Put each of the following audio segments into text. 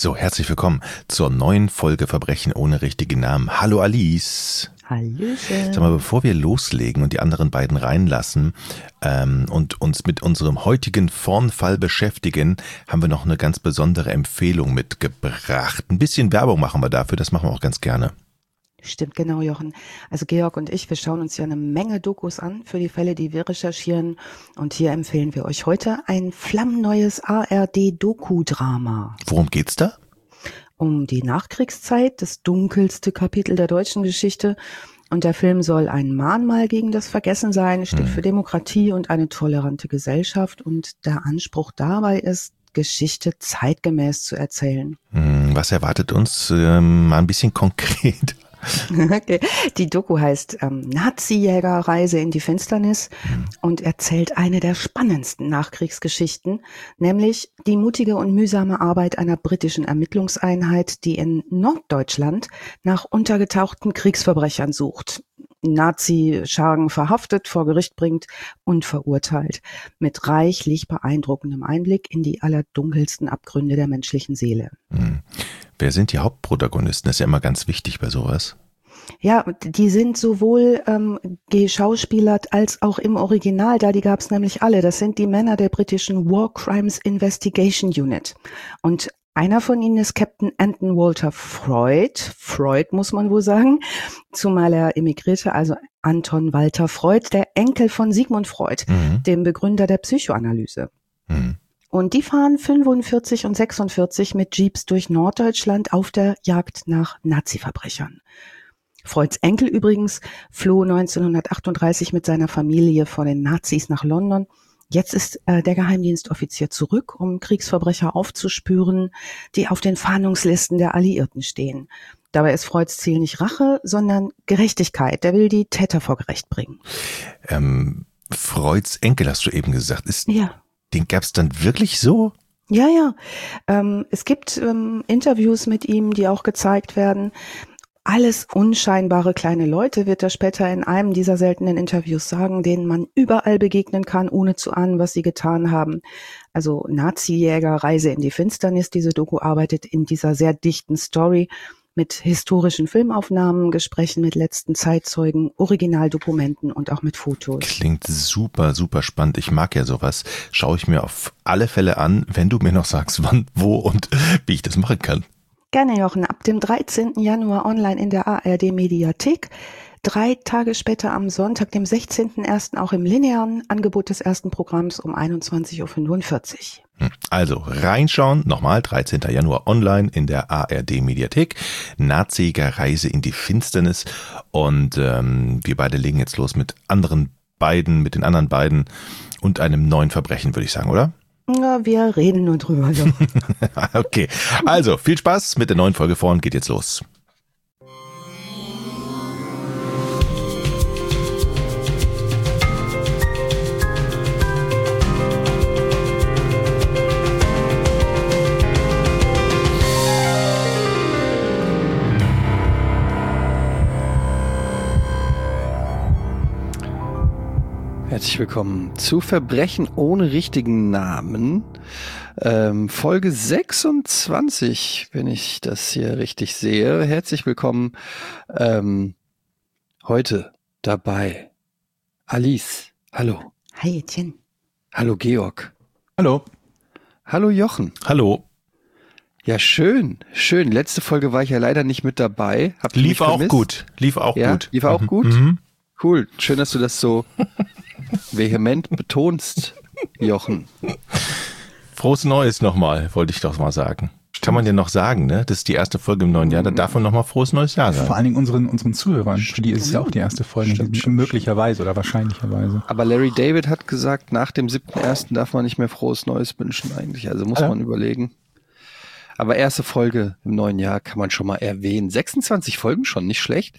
So, herzlich willkommen zur neuen Folge Verbrechen ohne richtigen Namen. Hallo Alice. Hallöchen. Sag mal, bevor wir loslegen und die anderen beiden reinlassen und uns mit unserem heutigen Vornfall beschäftigen, haben wir noch eine ganz besondere Empfehlung mitgebracht. Ein bisschen Werbung machen wir dafür, das machen wir auch ganz gerne. Stimmt, genau, Jochen. Also Georg und ich, wir schauen uns ja eine Menge Dokus an für die Fälle, die wir recherchieren. Und hier empfehlen wir euch heute ein flammneues ARD-Doku-Drama. Worum geht's da? Um die Nachkriegszeit, das dunkelste Kapitel der deutschen Geschichte. Und der Film soll ein Mahnmal gegen das Vergessen sein, steht für Demokratie und eine tolerante Gesellschaft. Und der Anspruch dabei ist, Geschichte zeitgemäß zu erzählen. Was erwartet uns? Mal ein bisschen konkret. Okay. Die Doku heißt Nazi-Jäger, Reise in die Finsternis und erzählt eine der spannendsten Nachkriegsgeschichten, nämlich die mutige und mühsame Arbeit einer britischen Ermittlungseinheit, die in Norddeutschland nach untergetauchten Kriegsverbrechern sucht. Nazi-Schergen verhaftet, vor Gericht bringt und verurteilt. Mit reichlich beeindruckendem Einblick in die allerdunkelsten Abgründe der menschlichen Seele. Wer sind die Hauptprotagonisten? Das ist ja immer ganz wichtig bei sowas. Ja, die sind sowohl geschauspielert als auch im Original da, die gab es nämlich alle. Das sind die Männer der britischen War Crimes Investigation Unit. Und einer von ihnen ist Captain Anton Walter Freud. Freud muss man wohl sagen, zumal er emigrierte, also Anton Walter Freud, der Enkel von Sigmund Freud, dem Begründer der Psychoanalyse. Und die fahren 45 und 46 mit Jeeps durch Norddeutschland auf der Jagd nach Nazi-Verbrechern. Freuds Enkel übrigens floh 1938 mit seiner Familie vor den Nazis nach London. Jetzt ist der Geheimdienstoffizier zurück, um Kriegsverbrecher aufzuspüren, die auf den Fahndungslisten der Alliierten stehen. Dabei ist Freuds Ziel nicht Rache, sondern Gerechtigkeit. Der will die Täter vor Gericht bringen. Freuds Enkel hast du eben gesagt. Ja. Den gab's dann wirklich so? Ja. Es gibt Interviews mit ihm, die auch gezeigt werden. Alles unscheinbare kleine Leute, wird er später in einem dieser seltenen Interviews sagen, denen man überall begegnen kann, ohne zu ahnen, was sie getan haben. Also Nazi-Jäger, Reise in die Finsternis. Diese Doku arbeitet in dieser sehr dichten Story mit historischen Filmaufnahmen, Gesprächen mit letzten Zeitzeugen, Originaldokumenten und auch mit Fotos. Klingt super, super spannend. Ich mag ja sowas. Schaue ich mir auf alle Fälle an, wenn du mir noch sagst, wann, wo und wie ich das machen kann. Gerne, Jochen. Ab dem 13. Januar online in der ARD-Mediathek. 3 Tage später am Sonntag, dem 16.01. auch im linearen Angebot des ersten Programms um 21.45 Uhr. Also reinschauen, nochmal 13. Januar online in der ARD-Mediathek. Nazi-Jäger, Reise in die Finsternis. Und wir beide legen jetzt los mit den anderen beiden und einem neuen Verbrechen, würde ich sagen, oder? Ja, wir reden nur drüber. Ja. Okay, also viel Spaß mit der neuen Folge von geht jetzt los. Herzlich willkommen zu Verbrechen ohne richtigen Namen, Folge 26, wenn ich das hier richtig sehe. Herzlich willkommen heute dabei Alice, hallo. Hi Etienne. Hallo Georg. Hallo. Hallo Jochen. Hallo. Ja, schön. Letzte Folge war ich ja leider nicht mit dabei. Lief auch gut. Lief auch gut? Cool. Schön, dass du das so vehement betonst, Jochen. Frohes Neues nochmal, wollte ich doch mal sagen. Kann man ja noch sagen, ne? Das ist die erste Folge im neuen Jahr, da darf man nochmal frohes neues Jahr sagen. Vor allen Dingen unseren Zuhörern, für die ist es ja auch die erste Folge, möglicherweise oder wahrscheinlicherweise. Aber Larry David hat gesagt, nach dem 7.1. darf man nicht mehr frohes Neues wünschen eigentlich, also muss man überlegen. Aber erste Folge im neuen Jahr kann man schon mal erwähnen. 26 Folgen schon, nicht schlecht.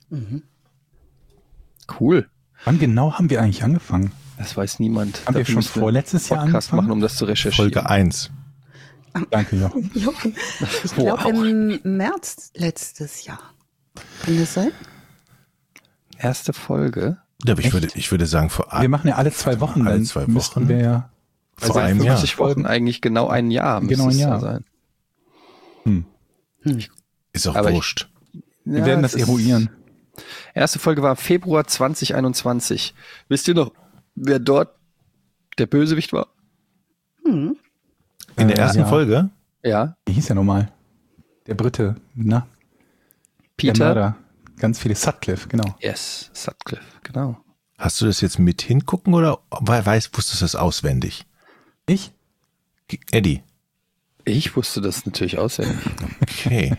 Cool. Wann genau haben wir eigentlich angefangen? Das weiß niemand. Haben wir schon vorletztes Jahr Podcast machen, um das zu recherchieren. Folge 1. Danke, Jochen. Ich glaube im März letztes Jahr. Kann das sein? Erste Folge? Ja, ich würde sagen, wir machen ja alle 2 Wochen. Alle 2 Wochen. Müssten wir ja vor einem Jahr. 50 Folgen eigentlich genau ein Jahr müsste es sein. Ist auch Aber wurscht. Wir werden das eruieren. Erste Folge war Februar 2021. Wisst ihr noch, wer dort der Bösewicht war? Hm. In der ersten ja. Folge? Ja, Wie hieß der nochmal? Der Brite, na? Der Peter. Mörder. Ganz viele Sutcliffe, genau. Yes, Sutcliffe, genau. Hast du das jetzt mit hingucken oder wusstest du das auswendig? Ich? Eddie. Ich wusste das natürlich auswendig. Okay.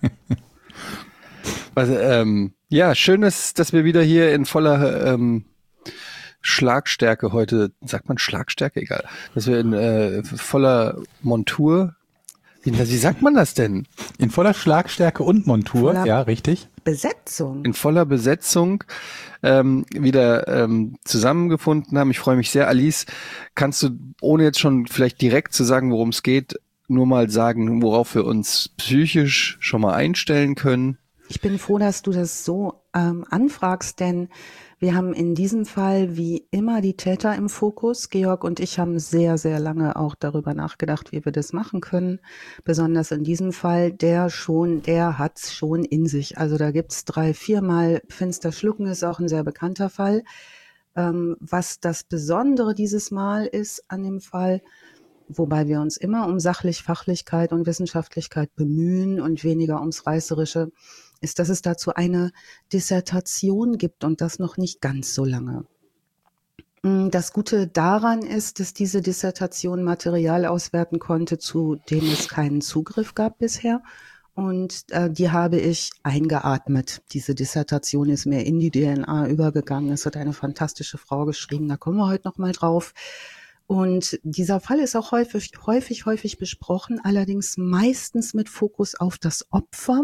Also, ja, schön ist, dass wir wieder hier in voller Schlagstärke heute, sagt man Schlagstärke? Egal. Dass wir in voller Montur, wie sagt man das denn? In voller Schlagstärke und Montur, Voller- ja, richtig. Besetzung. In voller Besetzung wieder zusammengefunden haben. Ich freue mich sehr. Alice, kannst du, ohne jetzt schon vielleicht direkt zu sagen, worum es geht, nur mal sagen, worauf wir uns psychisch schon mal einstellen können? Ich bin froh, dass du das so anfragst, denn wir haben in diesem Fall wie immer die Täter im Fokus. Georg und ich haben sehr, sehr lange auch darüber nachgedacht, wie wir das machen können. Besonders in diesem Fall, der hat's schon in sich. Also da gibt's 3-4 Mal finster schlucken, ist auch ein sehr bekannter Fall. Was das Besondere dieses Mal ist an dem Fall, wobei wir uns immer um Fachlichkeit und Wissenschaftlichkeit bemühen und weniger ums Reißerische, ist, dass es dazu eine Dissertation gibt und das noch nicht ganz so lange. Das Gute daran ist, dass diese Dissertation Material auswerten konnte, zu dem es keinen Zugriff gab bisher. Und die habe ich eingeatmet. Diese Dissertation ist mir in die DNA übergegangen. Es hat eine fantastische Frau geschrieben, da kommen wir heute noch mal drauf. Und dieser Fall ist auch häufig besprochen, allerdings meistens mit Fokus auf das Opfer,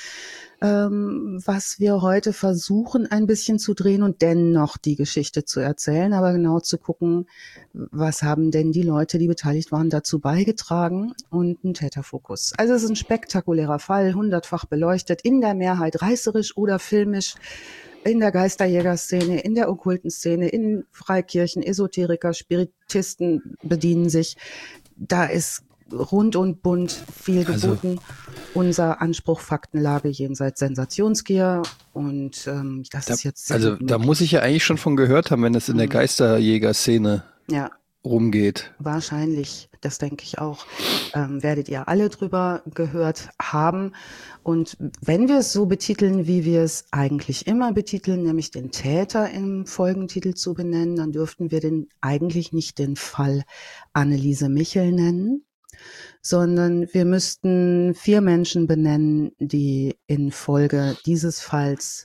was wir heute versuchen ein bisschen zu drehen und dennoch die Geschichte zu erzählen, aber genau zu gucken, was haben denn die Leute, die beteiligt waren, dazu beigetragen und ein Täterfokus. Also es ist ein spektakulärer Fall, 100-fach beleuchtet, in der Mehrheit reißerisch oder filmisch, in der Geisterjäger-Szene, in der okkulten Szene, in Freikirchen, Esoteriker, Spiritisten bedienen sich. Da ist rund und bunt viel geboten. Unser Anspruch, Faktenlage jenseits Sensationsgier. Und das ist jetzt Also da muss ich ja eigentlich schon von gehört haben, wenn es in der Geisterjäger-Szene rumgeht. Wahrscheinlich, das denke ich auch, werdet ihr alle drüber gehört haben. Und wenn wir es so betiteln, wie wir es eigentlich immer betiteln, nämlich den Täter im Folgentitel zu benennen, dann dürften wir eigentlich nicht den Fall Anneliese Michel nennen, sondern wir müssten 4 Menschen benennen, die in Folge dieses Falls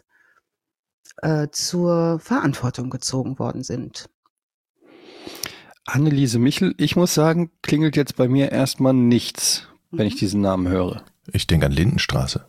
zur Verantwortung gezogen worden sind. Anneliese Michel, ich muss sagen, klingelt jetzt bei mir erstmal nichts, wenn ich diesen Namen höre. Ich denke an Lindenstraße.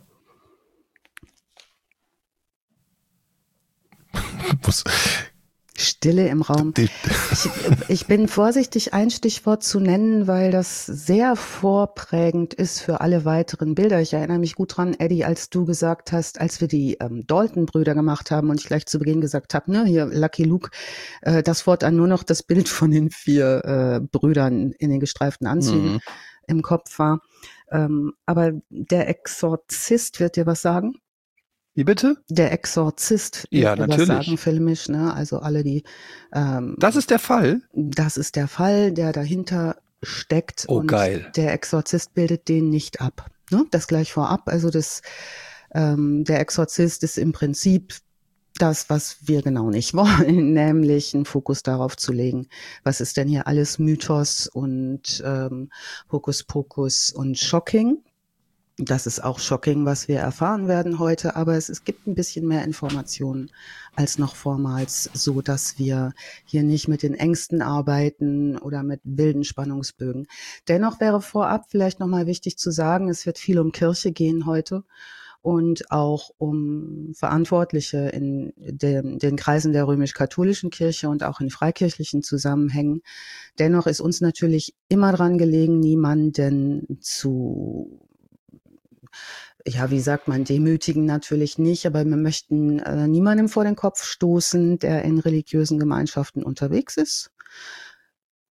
Stille im Raum. Ich bin vorsichtig, ein Stichwort zu nennen, weil das sehr vorprägend ist für alle weiteren Bilder. Ich erinnere mich gut dran, Eddie, als du gesagt hast, als wir die Dalton-Brüder gemacht haben und ich gleich zu Beginn gesagt habe, ne, hier Lucky Luke, das fortan nur noch das Bild von den 4 Brüdern in den gestreiften Anzügen im Kopf war. Aber der Exorzist wird dir was sagen? Wie bitte? Der Exorzist. Ja, natürlich. Was sagen filmisch, ne? Also alle, die. Das ist der Fall? Das ist der Fall, der dahinter steckt. Oh, und geil. Der Exorzist bildet den nicht ab. Ne? Das gleich vorab. Also der Exorzist ist im Prinzip das, was wir genau nicht wollen, nämlich einen Fokus darauf zu legen, was ist denn hier alles Mythos und Hokuspokus und Shocking. Das ist auch shocking, was wir erfahren werden heute, aber es gibt ein bisschen mehr Informationen als noch vormals, so dass wir hier nicht mit den Ängsten arbeiten oder mit wilden Spannungsbögen. Dennoch wäre vorab vielleicht nochmal wichtig zu sagen, es wird viel um Kirche gehen heute und auch um Verantwortliche in den Kreisen der römisch-katholischen Kirche und auch in freikirchlichen Zusammenhängen. Dennoch ist uns natürlich immer dran gelegen, niemanden zu wie sagt man, demütigen natürlich nicht, aber wir möchten niemandem vor den Kopf stoßen, der in religiösen Gemeinschaften unterwegs ist.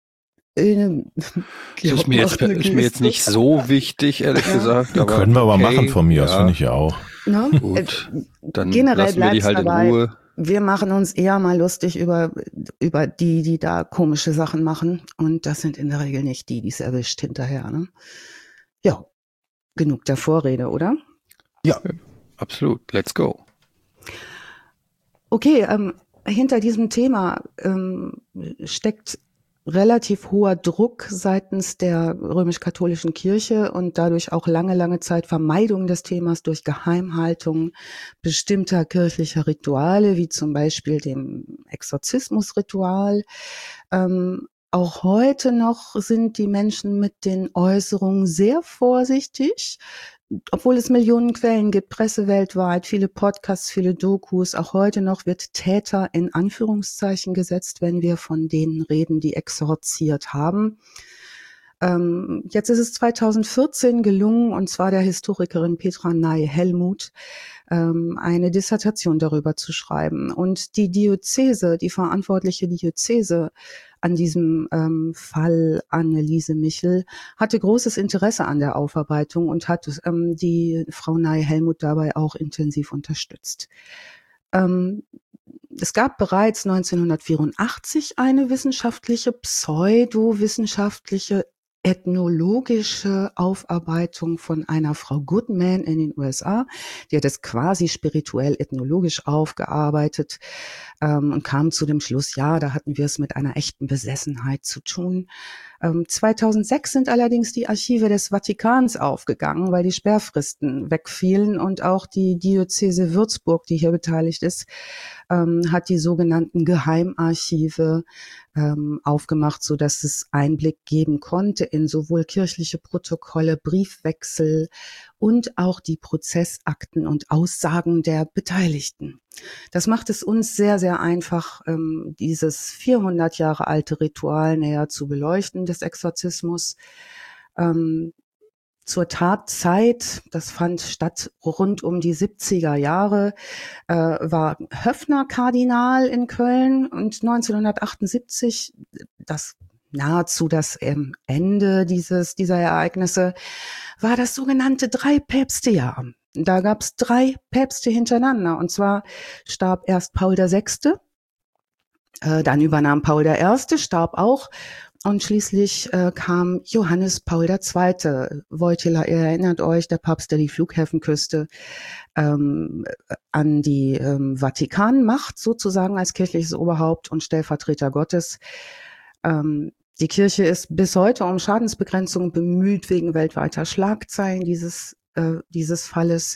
Ist mir jetzt nicht so wichtig, ehrlich gesagt. Aber können wir aber okay, machen von mir aus, finde ich ja auch. Ne? Gut, dann Generell lassen wir die bleibt's halt dabei. in Ruhe. Wir machen uns eher mal lustig über die da komische Sachen machen. Und das sind in der Regel nicht die es erwischt hinterher. Ne? Ja, genug der Vorrede, oder? Ja. Absolut. Let's go. Okay, hinter diesem Thema steckt relativ hoher Druck seitens der römisch-katholischen Kirche und dadurch auch lange Zeit Vermeidung des Themas durch Geheimhaltung bestimmter kirchlicher Rituale, wie zum Beispiel dem Exorzismusritual. Auch heute noch sind die Menschen mit den Äußerungen sehr vorsichtig, obwohl es Millionen Quellen gibt, Presse weltweit, viele Podcasts, viele Dokus. Auch heute noch wird Täter in Anführungszeichen gesetzt, wenn wir von denen reden, die exorziert haben. Jetzt ist es 2014 gelungen, und zwar der Historikerin Petra Ney-Helmuth, eine Dissertation darüber zu schreiben. Und die Diözese, die verantwortliche Diözese an diesem Fall Anneliese Michel, hatte großes Interesse an der Aufarbeitung und hat die Frau Ney-Helmuth dabei auch intensiv unterstützt. Es gab bereits 1984 eine wissenschaftliche, pseudowissenschaftliche ethnologische Aufarbeitung von einer Frau Goodman in den USA. Die hat es quasi spirituell ethnologisch aufgearbeitet und kam zu dem Schluss, ja, da hatten wir es mit einer echten Besessenheit zu tun. 2006 sind allerdings die Archive des Vatikans aufgegangen, weil die Sperrfristen wegfielen und auch die Diözese Würzburg, die hier beteiligt ist, hat die sogenannten Geheimarchive aufgemacht, so dass es Einblick geben konnte in sowohl kirchliche Protokolle, Briefwechsel und auch die Prozessakten und Aussagen der Beteiligten. Das macht es uns sehr einfach, dieses 400 Jahre alte Ritual näher zu beleuchten des Exorzismus. Zur Tatzeit, das fand statt rund um die 70er Jahre, war Höffner Kardinal in Köln und 1978, nahezu das Ende dieser Ereignisse, war das sogenannte Drei-Päpste-Jahr. Da gab es 3 Päpste hintereinander, und zwar starb erst Paul VI., dann übernahm Paul I., starb auch, und schließlich kam Johannes Paul II. Wojtyla, ihr erinnert euch, der Papst, der die Flughäfen küsste, an die Vatikanmacht sozusagen als kirchliches Oberhaupt und Stellvertreter Gottes. Die Kirche ist bis heute um Schadensbegrenzung bemüht wegen weltweiter Schlagzeilen dieses Falles.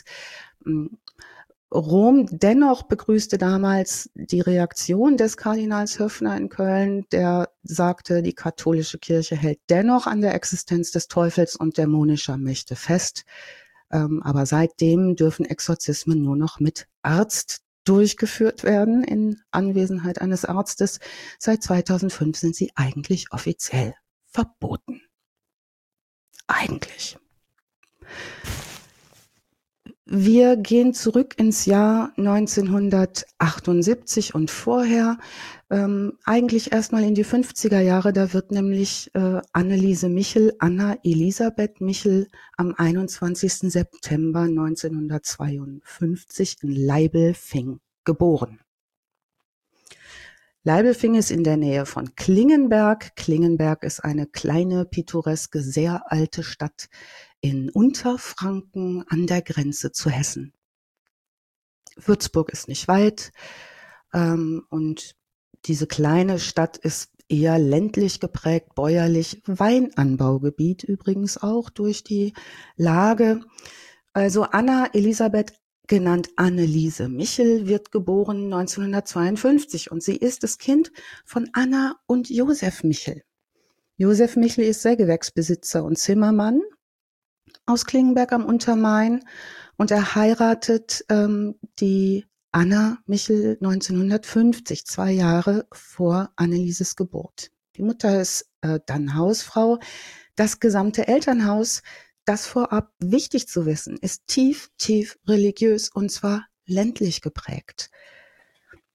Rom dennoch begrüßte damals die Reaktion des Kardinals Höffner in Köln, der sagte, die katholische Kirche hält dennoch an der Existenz des Teufels und dämonischer Mächte fest. Aber seitdem dürfen Exorzismen nur noch mit Arzt durchgeführt werden, in Anwesenheit eines Arztes. Seit 2005 sind sie eigentlich offiziell verboten. Eigentlich. Wir gehen zurück ins Jahr 1978 und vorher, eigentlich erstmal in die 50er Jahre. Da wird nämlich Anneliese Michel, Anna Elisabeth Michel, am 21. September 1952 in Leibelfing geboren. Leibelfing ist in der Nähe von Klingenberg. Klingenberg ist eine kleine, pittoreske, sehr alte Stadt in Unterfranken an der Grenze zu Hessen. Würzburg ist nicht weit, und diese kleine Stadt ist eher ländlich geprägt, bäuerlich, Weinanbaugebiet übrigens auch durch die Lage. Also Anna Elisabeth, genannt Anneliese Michel, wird geboren 1952 und sie ist das Kind von Anna und Josef Michel. Josef Michel ist Sägewächsbesitzer und Zimmermann aus Klingenberg am Untermain, und er heiratet die Anna Michel 1950, 2 Jahre vor Annelieses Geburt. Die Mutter ist dann Hausfrau. Das gesamte Elternhaus, das vorab wichtig zu wissen, ist tief religiös, und zwar ländlich geprägt.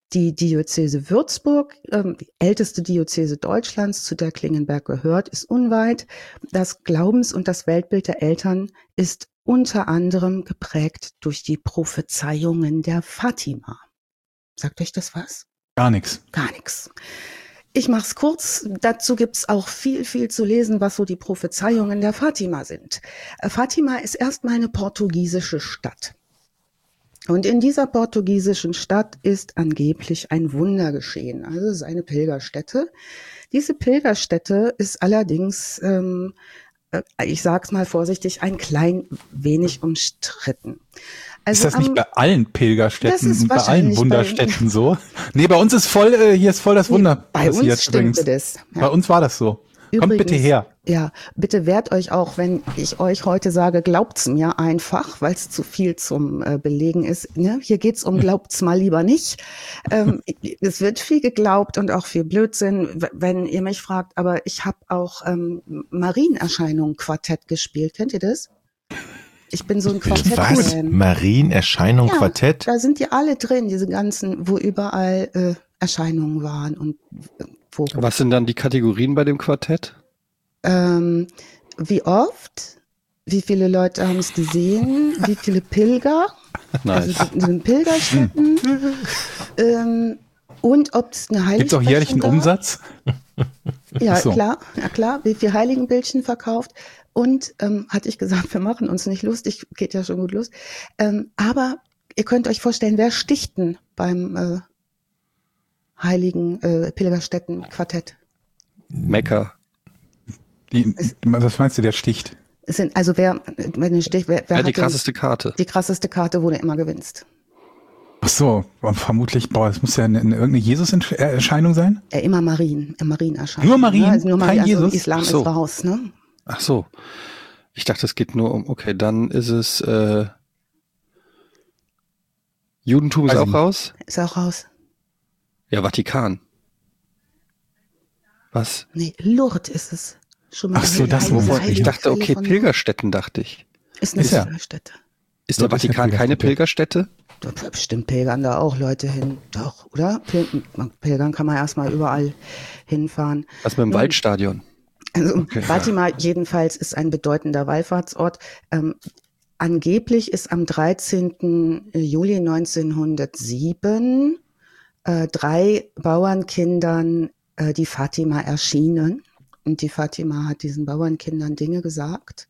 Die Diözese Würzburg, die älteste Diözese Deutschlands, zu der Klingenberg gehört, ist unweit. Das Glaubens- und das Weltbild der Eltern ist unter anderem geprägt durch die Prophezeiungen der Fatima. Sagt euch das was? Gar nichts. Gar nichts. Ich mache es kurz. Dazu gibt's auch viel zu lesen, was so die Prophezeiungen der Fatima sind. Fatima ist erstmal eine portugiesische Stadt. Und in dieser portugiesischen Stadt ist angeblich ein Wunder geschehen. Also es ist eine Pilgerstätte. Diese Pilgerstätte ist allerdings, ich sag's mal vorsichtig, ein klein wenig umstritten. Also ist das nicht bei allen Pilgerstätten und bei allen Wunderstätten so? Nee, bei uns ist hier ist voll das Wunder passiert. Bei uns stimmte das. Ja. Bei uns war das so. Übrigens, kommt bitte her. Ja, bitte wehrt euch auch, wenn ich euch heute sage, glaubt's mir einfach, weil es zu viel zum Belegen ist. Ne? Hier geht's um glaubt's mal lieber nicht. Es wird viel geglaubt und auch viel Blödsinn, wenn ihr mich fragt. Aber ich habe auch Marienerscheinungen Quartett gespielt. Kennt ihr das? Ich bin so ein Quartett. Was? Marienerscheinung Quartett? Da sind die alle drin, diese ganzen, wo überall Erscheinungen waren und wo. Was sind dann die Kategorien bei dem Quartett? Wie oft? Wie viele Leute haben es gesehen? Wie viele Pilger? Nice. Also in den Pilgerstätten. Und ob es eine Heiligenbildchen Gibt es auch jährlichen Umsatz? Ja, so. Klar. Wie viel Heiligenbildchen verkauft? Und hatte ich gesagt, wir machen uns nicht lustig, geht ja schon gut los. Aber ihr könnt euch vorstellen, wer sticht denn beim Heiligen Pilgerstätten-Quartett? Mekka. Was meinst du, der sticht? Wer hat die krasseste Karte? Die krasseste Karte, wo du immer gewinnst. Ach so, vermutlich, das muss ja irgendeine Jesus-Erscheinung sein? Immer Marienerscheinung. Nur Marien? Ja, also nur Marien, kein Jesus? Islam ist raus, ne? Ach so. Ich dachte, es geht nur um, okay, dann ist es, Judentum ist auch raus? Ist auch raus. Ja, Vatikan. Was? Nee, Lourdes ist es. Schon mal ach so, das wovon ich dachte, okay, Pilgerstätten dachte ich. Ist eine Pilgerstätte. Ist der Vatikan keine Pilgerstätte? Da bestimmt pilgern da auch Leute hin. Doch, oder? Pilgern kann man erstmal überall hinfahren. Was mit dem Waldstadion? Also okay. Fatima jedenfalls ist ein bedeutender Wallfahrtsort. Angeblich ist am 13. Juli 1907 3 Bauernkindern die Fatima erschienen. Und die Fatima hat diesen Bauernkindern Dinge gesagt.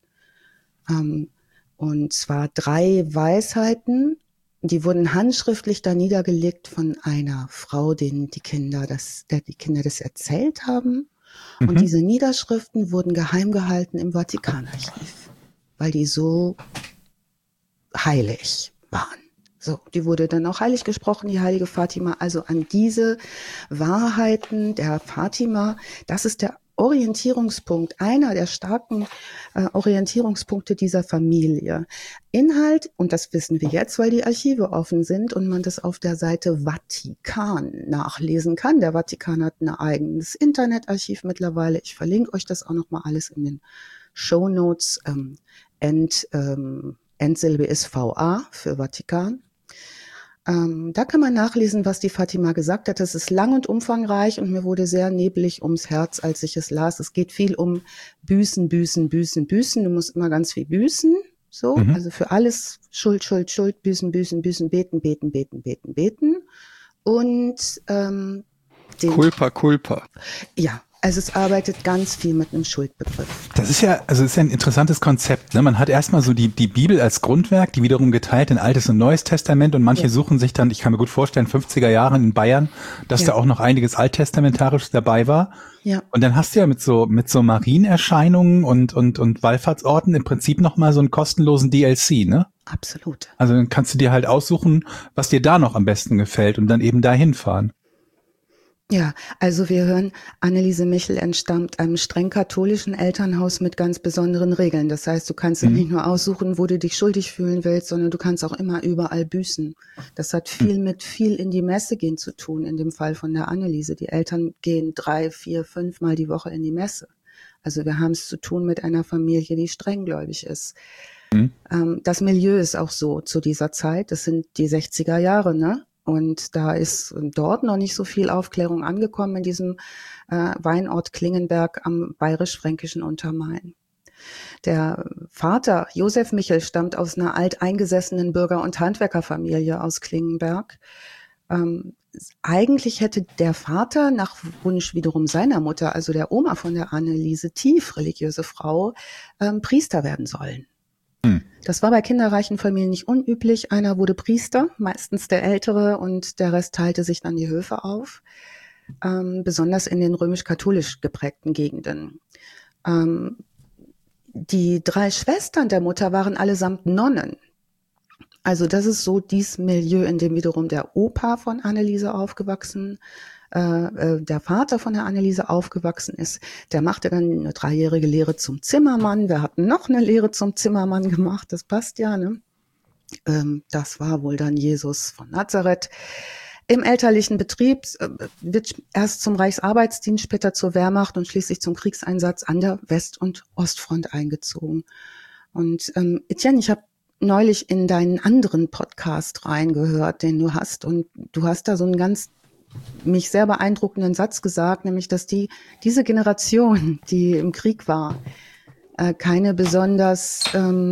Und zwar 3 Weisheiten, die wurden handschriftlich da niedergelegt von einer Frau, denen die Kinder das erzählt haben. Mhm. Und diese Niederschriften wurden geheim gehalten im Vatikanarchiv, weil die so heilig waren. So, die wurde dann auch heilig gesprochen, die heilige Fatima. Also an diese Wahrheiten der Fatima, das ist der Orientierungspunkt, einer der starken Orientierungspunkte dieser Familie. Inhalt, und das wissen wir jetzt, weil die Archive offen sind und man das auf der Seite Vatikan nachlesen kann. Der Vatikan hat ein eigenes Internetarchiv mittlerweile. Ich verlinke euch das auch nochmal alles in den Shownotes. Endsilbe ist VA für Vatikan. Da kann man nachlesen, was die Fatima gesagt hat. Das ist lang und umfangreich und mir wurde sehr neblig ums Herz, als ich es las. Es geht viel um Büßen. Du musst immer ganz viel büßen. So, also für alles Schuld, büßen, beten. Und Culpa. Ja. Also es arbeitet ganz viel mit einem Schuldbegriff. Das ist ja ein interessantes Konzept. Ne? Man hat erstmal so die Bibel als Grundwerk, die wiederum geteilt in Altes und Neues Testament und manche suchen sich dann, ich kann mir gut vorstellen, 50er Jahren in Bayern, dass da auch noch einiges Alttestamentarisches dabei war. Ja. Und dann hast du ja mit so Marienerscheinungen und Wallfahrtsorten im Prinzip nochmal so einen kostenlosen DLC, ne? Absolut. Also dann kannst du dir halt aussuchen, was dir da noch am besten gefällt und dann eben dahin fahren. Ja, also wir hören, Anneliese Michel entstammt einem streng katholischen Elternhaus mit ganz besonderen Regeln. Das heißt, du kannst dir nicht nur aussuchen, wo du dich schuldig fühlen willst, sondern du kannst auch immer überall büßen. Das hat viel mit viel in die Messe gehen zu tun, in dem Fall von der Anneliese. Die Eltern gehen 3, 4, 5 Mal die Woche in die Messe. Also wir haben es zu tun mit einer Familie, die strenggläubig ist. Das Milieu ist auch so zu dieser Zeit. Das sind die 60er Jahre, ne? Und da ist dort noch nicht so viel Aufklärung angekommen in diesem Weinort Klingenberg am bayerisch-fränkischen Untermain. Der Vater, Josef Michel, stammt aus einer alteingesessenen Bürger- und Handwerkerfamilie aus Klingenberg. Eigentlich hätte der Vater nach Wunsch wiederum seiner Mutter, also der Oma von der Anneliese, tief religiöse Frau, Priester werden sollen. Das war bei kinderreichen Familien nicht unüblich. Einer wurde Priester, meistens der Ältere, und der Rest teilte sich dann die Höfe auf, besonders in den römisch-katholisch geprägten Gegenden. Die 3 Schwestern der Mutter waren allesamt Nonnen. Also das ist so dieses Milieu, in dem wiederum der Opa von Anneliese aufgewachsen, der Vater von der Anneliese aufgewachsen ist. Der machte dann eine 3-jährige Lehre zum Zimmermann. Wir hatten noch eine Lehre zum Zimmermann gemacht, das passt ja, ne? Das war wohl dann Jesus von Nazareth. Im elterlichen Betrieb wird erst zum Reichsarbeitsdienst, später zur Wehrmacht und schließlich zum Kriegseinsatz an der West- und Ostfront eingezogen. Und Etienne, ich habe neulich in deinen anderen Podcast reingehört, den du hast, und du hast da so einen ganz mich sehr beeindruckenden Satz gesagt, nämlich, dass diese Generation, die im Krieg war, keine besonders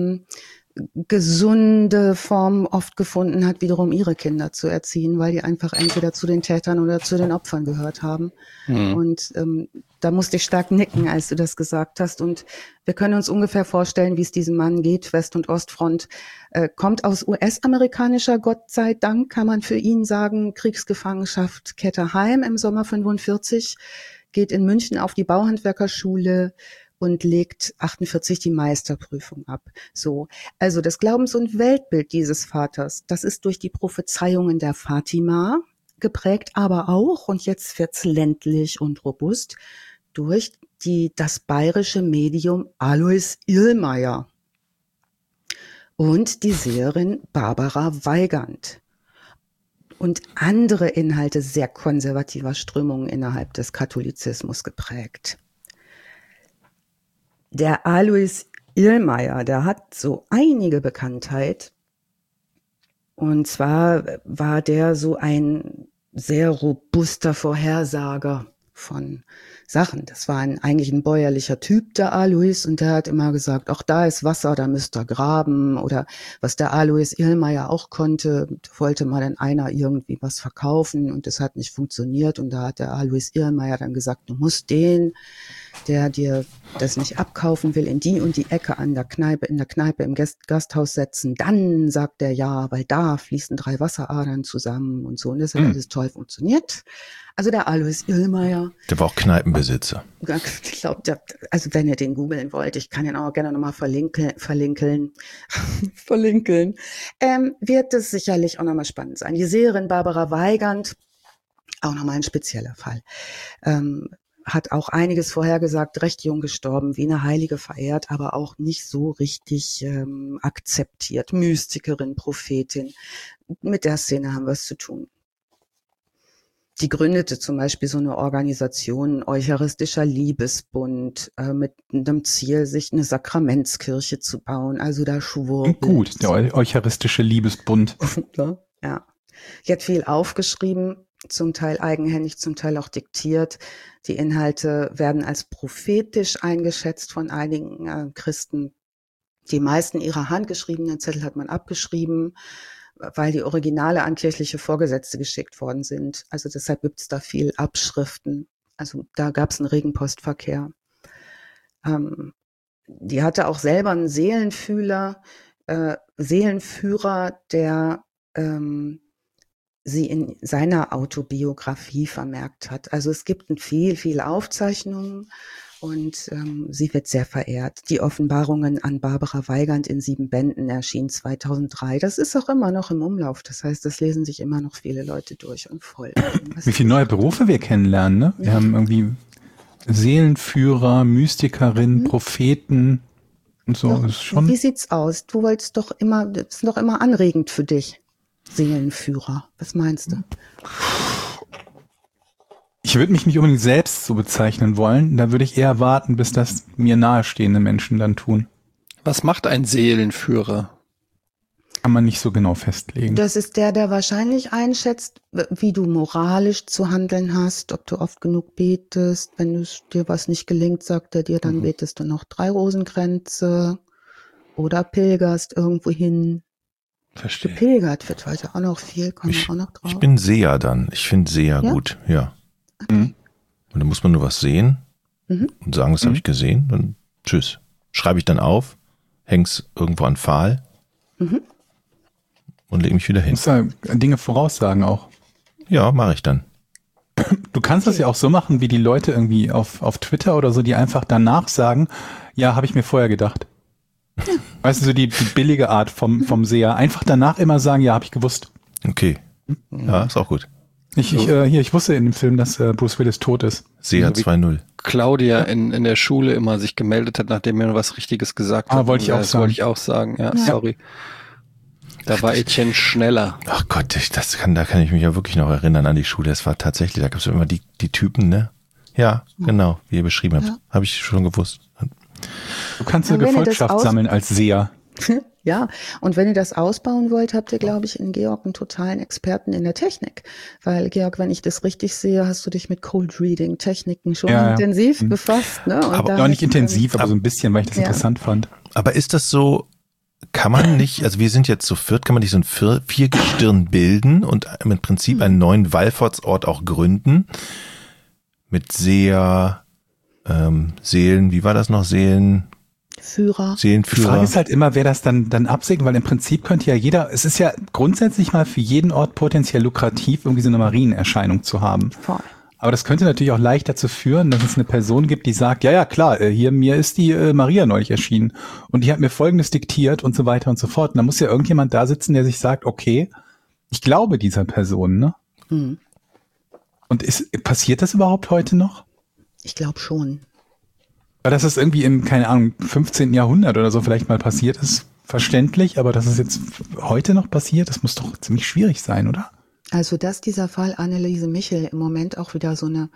gesunde Form oft gefunden hat, wiederum ihre Kinder zu erziehen, weil die einfach entweder zu den Tätern oder zu den Opfern gehört haben. Und da musste ich stark nicken, als du das gesagt hast. Und wir können uns ungefähr vorstellen, wie es diesem Mann geht. West- und Ostfront kommt aus US-amerikanischer, Gott sei Dank, kann man für ihn sagen, Kriegsgefangenschaft, kehrt er heim im Sommer 45, geht in München auf die Bauhandwerkerschule und legt 48 die Meisterprüfung ab. So, also das Glaubens- und Weltbild dieses Vaters, das ist durch die Prophezeiungen der Fatima geprägt, aber auch, und jetzt wird's ländlich und robust, durch das bayerische Medium Alois Illmeyer und die Seherin Barbara Weigand und andere Inhalte sehr konservativer Strömungen innerhalb des Katholizismus geprägt. Der Alois Illmeyer, der hat so einige Bekanntheit. Und zwar war der so ein sehr robuster Vorhersager von Sachen. Das war eigentlich ein bäuerlicher Typ, der Alois, und der hat immer gesagt, ach, da ist Wasser, da müsst ihr graben. Oder was der Alois Illmeyer auch konnte, wollte mal dann einer irgendwie was verkaufen und das hat nicht funktioniert. Und da hat der Alois Illmeyer dann gesagt, du musst den, der dir das nicht abkaufen will, in die und die Ecke in der Kneipe im Gasthaus setzen. Dann sagt er ja, weil da fließen 3 Wasseradern zusammen und so. Und das hat alles toll funktioniert. Also der Alois Illmeyer. Der war auch Kneipenbesitzer. Ich glaube, also wenn ihr den googeln wollt, ich kann ihn auch gerne nochmal verlinkeln, wird es sicherlich auch nochmal spannend sein. Die Seherin Barbara Weigand, auch nochmal ein spezieller Fall, hat auch einiges vorhergesagt, recht jung gestorben, wie eine Heilige verehrt, aber auch nicht so richtig akzeptiert. Mystikerin, Prophetin, mit der Szene haben wir es zu tun. Die gründete zum Beispiel so eine Organisation, Eucharistischer Liebesbund, mit einem Ziel, sich eine Sakramentskirche zu bauen. Also da schwurbelt. Gut, der Eucharistische Liebesbund. Ja. Die hat viel aufgeschrieben, zum Teil eigenhändig, zum Teil auch diktiert. Die Inhalte werden als prophetisch eingeschätzt von einigen Christen. Die meisten ihrer handgeschriebenen Zettel hat man abgeschrieben, weil die Originale an kirchliche Vorgesetzte geschickt worden sind. Also deshalb gibt es da viel Abschriften. Also da gab es einen regen Postverkehr. Die hatte auch selber einen Seelenführer, der sie in seiner Autobiografie vermerkt hat. Also es gibt viel Aufzeichnungen und sie wird sehr verehrt. Die Offenbarungen an Barbara Weigand in 7 Bänden erschienen 2003. Das ist auch immer noch im Umlauf. Das heißt, das lesen sich immer noch viele Leute durch und voll. Wie viele neue Berufe wir kennenlernen, ne? Wir haben irgendwie Seelenführer, Mystikerin, Propheten und so. Ja, Das ist schon. wie sieht's aus? Du wolltest doch immer, das ist doch immer anregend für dich. Seelenführer. Was meinst du? Ich würde mich nicht unbedingt selbst so bezeichnen wollen. Da würde ich eher warten, bis das mir nahestehende Menschen dann tun. Was macht ein Seelenführer? Kann man nicht so genau festlegen. Das ist der wahrscheinlich einschätzt, wie du moralisch zu handeln hast, ob du oft genug betest. Wenn dir was nicht gelingt, sagt er dir, dann betest du noch 3 Rosenkränze oder pilgerst irgendwo hin. Verstehe. Gepilgert wird heute auch noch viel, kommen wir auch noch drauf. Ich bin Seher dann. Ich finde Seher gut, ja. Okay. Und dann muss man nur was sehen und sagen, das habe ich gesehen. Dann tschüss. Schreibe ich dann auf, häng's irgendwo an Pfahl und lege mich wieder hin. Du musst ja Dinge voraussagen auch. Ja, mache ich dann. Du kannst das ja auch so machen, wie die Leute irgendwie auf Twitter oder so, die einfach danach sagen, ja, habe ich mir vorher gedacht. Weißt du, so die billige Art vom Seher. Einfach danach immer sagen, ja, habe ich gewusst. Okay. Ja, ist auch gut. Ich wusste in dem Film, dass Bruce Willis tot ist. Seher 2.0. Claudia in der Schule immer sich gemeldet hat, nachdem mir was Richtiges gesagt hat. Wollte ich auch das sagen. Wollte ich auch sagen, ja, sorry. Da war Etienne schneller. Ach Gott, da kann ich mich ja wirklich noch erinnern an die Schule. Das war tatsächlich, da gab es immer die Typen, ne? Ja, genau, wie ihr beschrieben habt. Habe ich schon gewusst. Du kannst eine Gefolgschaft sammeln als Seher. Ja, und wenn ihr das ausbauen wollt, habt ihr, glaube ich, in Georg einen totalen Experten in der Technik. Weil, Georg, wenn ich das richtig sehe, hast du dich mit Cold Reading Techniken schon intensiv befasst. Ne? Und aber auch nicht intensiv, aber so ein bisschen, weil ich das interessant fand. Aber ist das so, kann man nicht, also wir sind jetzt zu viert, kann man nicht so ein Viergestirn bilden und im Prinzip einen neuen Wallfahrtsort auch gründen? Mit Seher, Seelen, wie war das noch? Seelenführer. Die Frage ist halt immer, wer das dann absegnet, weil im Prinzip könnte ja jeder, es ist ja grundsätzlich mal für jeden Ort potenziell lukrativ, irgendwie so eine Marienerscheinung zu haben. Voll. Aber das könnte natürlich auch leicht dazu führen, dass es eine Person gibt, die sagt, ja klar, hier mir ist die Maria neulich erschienen und die hat mir Folgendes diktiert und so weiter und so fort. Und da muss ja irgendjemand da sitzen, der sich sagt, okay, ich glaube dieser Person, ne? Mhm. Und passiert das überhaupt heute noch? Ich glaube schon. Weil das ist irgendwie im, keine Ahnung, 15. Jahrhundert oder so vielleicht mal passiert ist, verständlich, aber dass es jetzt heute noch passiert, das muss doch ziemlich schwierig sein, oder? Also, dass dieser Fall Anneliese Michel im Moment auch wieder so eine,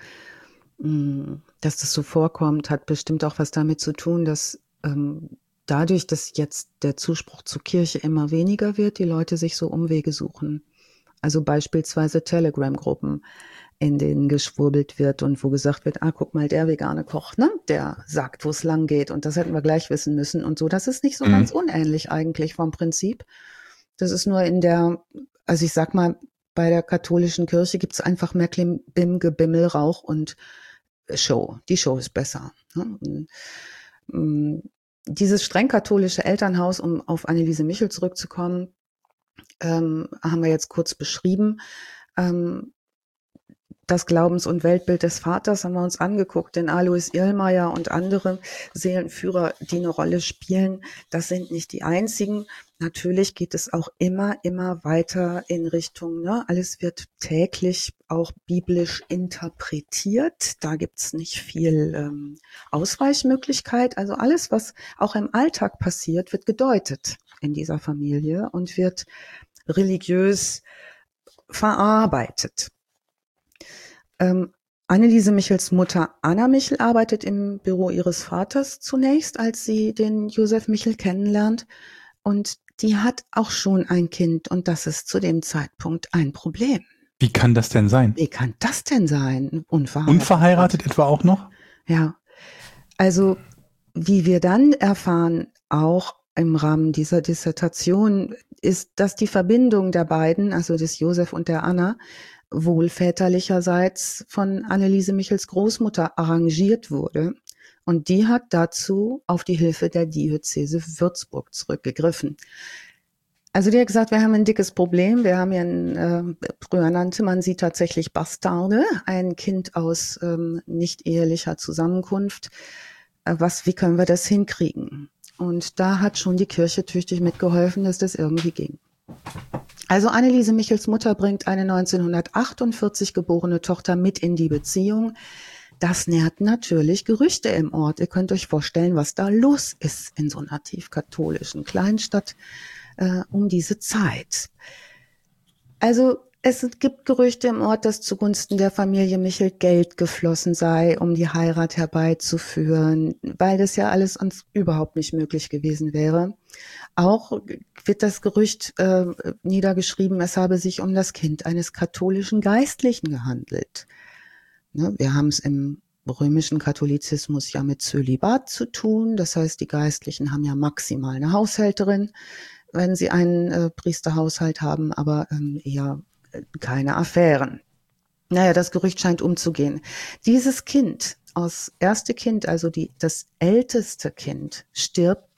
dass das so vorkommt, hat bestimmt auch was damit zu tun, dass dadurch, dass jetzt der Zuspruch zur Kirche immer weniger wird, die Leute sich so Umwege suchen. Also beispielsweise Telegram-Gruppen, in denen geschwurbelt wird und wo gesagt wird, guck mal, der vegane Koch, ne, der sagt, wo es lang geht und das hätten wir gleich wissen müssen und so. Das ist nicht so ganz unähnlich eigentlich vom Prinzip. Das ist nur also ich sag mal, bei der katholischen Kirche gibt es einfach mehr Klimbim, Gebimmel, Rauch und Show. Die Show ist besser. Ne? Dieses streng katholische Elternhaus, um auf Anneliese Michel zurückzukommen, haben wir jetzt kurz beschrieben. Das Glaubens- und Weltbild des Vaters haben wir uns angeguckt, denn Alois Irlmeier und andere Seelenführer, die eine Rolle spielen, das sind nicht die einzigen. Natürlich geht es auch immer weiter in Richtung, ne, alles wird täglich auch biblisch interpretiert. Da gibt's nicht viel Ausweichmöglichkeit. Also alles, was auch im Alltag passiert, wird gedeutet in dieser Familie und wird religiös verarbeitet. Anneliese Michels Mutter Anna Michel arbeitet im Büro ihres Vaters zunächst, als sie den Josef Michel kennenlernt. Und die hat auch schon ein Kind und das ist zu dem Zeitpunkt ein Problem. Wie kann das denn sein? Wie kann das denn sein? Unverheiratet etwa auch noch? Ja, also wie wir dann erfahren, auch im Rahmen dieser Dissertation, ist, dass die Verbindung der beiden, also des Josef und der Anna, wohl väterlicherseits von Anneliese Michels Großmutter arrangiert wurde. Und die hat dazu auf die Hilfe der Diözese Würzburg zurückgegriffen. Also die hat gesagt, wir haben ein dickes Problem. Wir haben ja, früher nannte man sie tatsächlich Bastarde, ein Kind aus nicht ehelicher Zusammenkunft. Wie können wir das hinkriegen? Und da hat schon die Kirche tüchtig mitgeholfen, dass das irgendwie ging. Also Anneliese Michels Mutter bringt eine 1948 geborene Tochter mit in die Beziehung. Das nährten natürlich Gerüchte im Ort. Ihr könnt euch vorstellen, was da los ist in so einer tiefkatholischen Kleinstadt um diese Zeit. Also Es gibt Gerüchte im Ort, dass zugunsten der Familie Michel Geld geflossen sei, um die Heirat herbeizuführen, weil das ja alles uns überhaupt nicht möglich gewesen wäre. Auch wird das Gerücht niedergeschrieben, es habe sich um das Kind eines katholischen Geistlichen gehandelt. Ne, wir haben es im römischen Katholizismus ja mit Zölibat zu tun. Das heißt, die Geistlichen haben ja maximal eine Haushälterin, wenn sie einen Priesterhaushalt haben, aber eher keine Affären. Naja, das Gerücht scheint umzugehen. Dieses Kind, erste Kind, also das älteste Kind, stirbt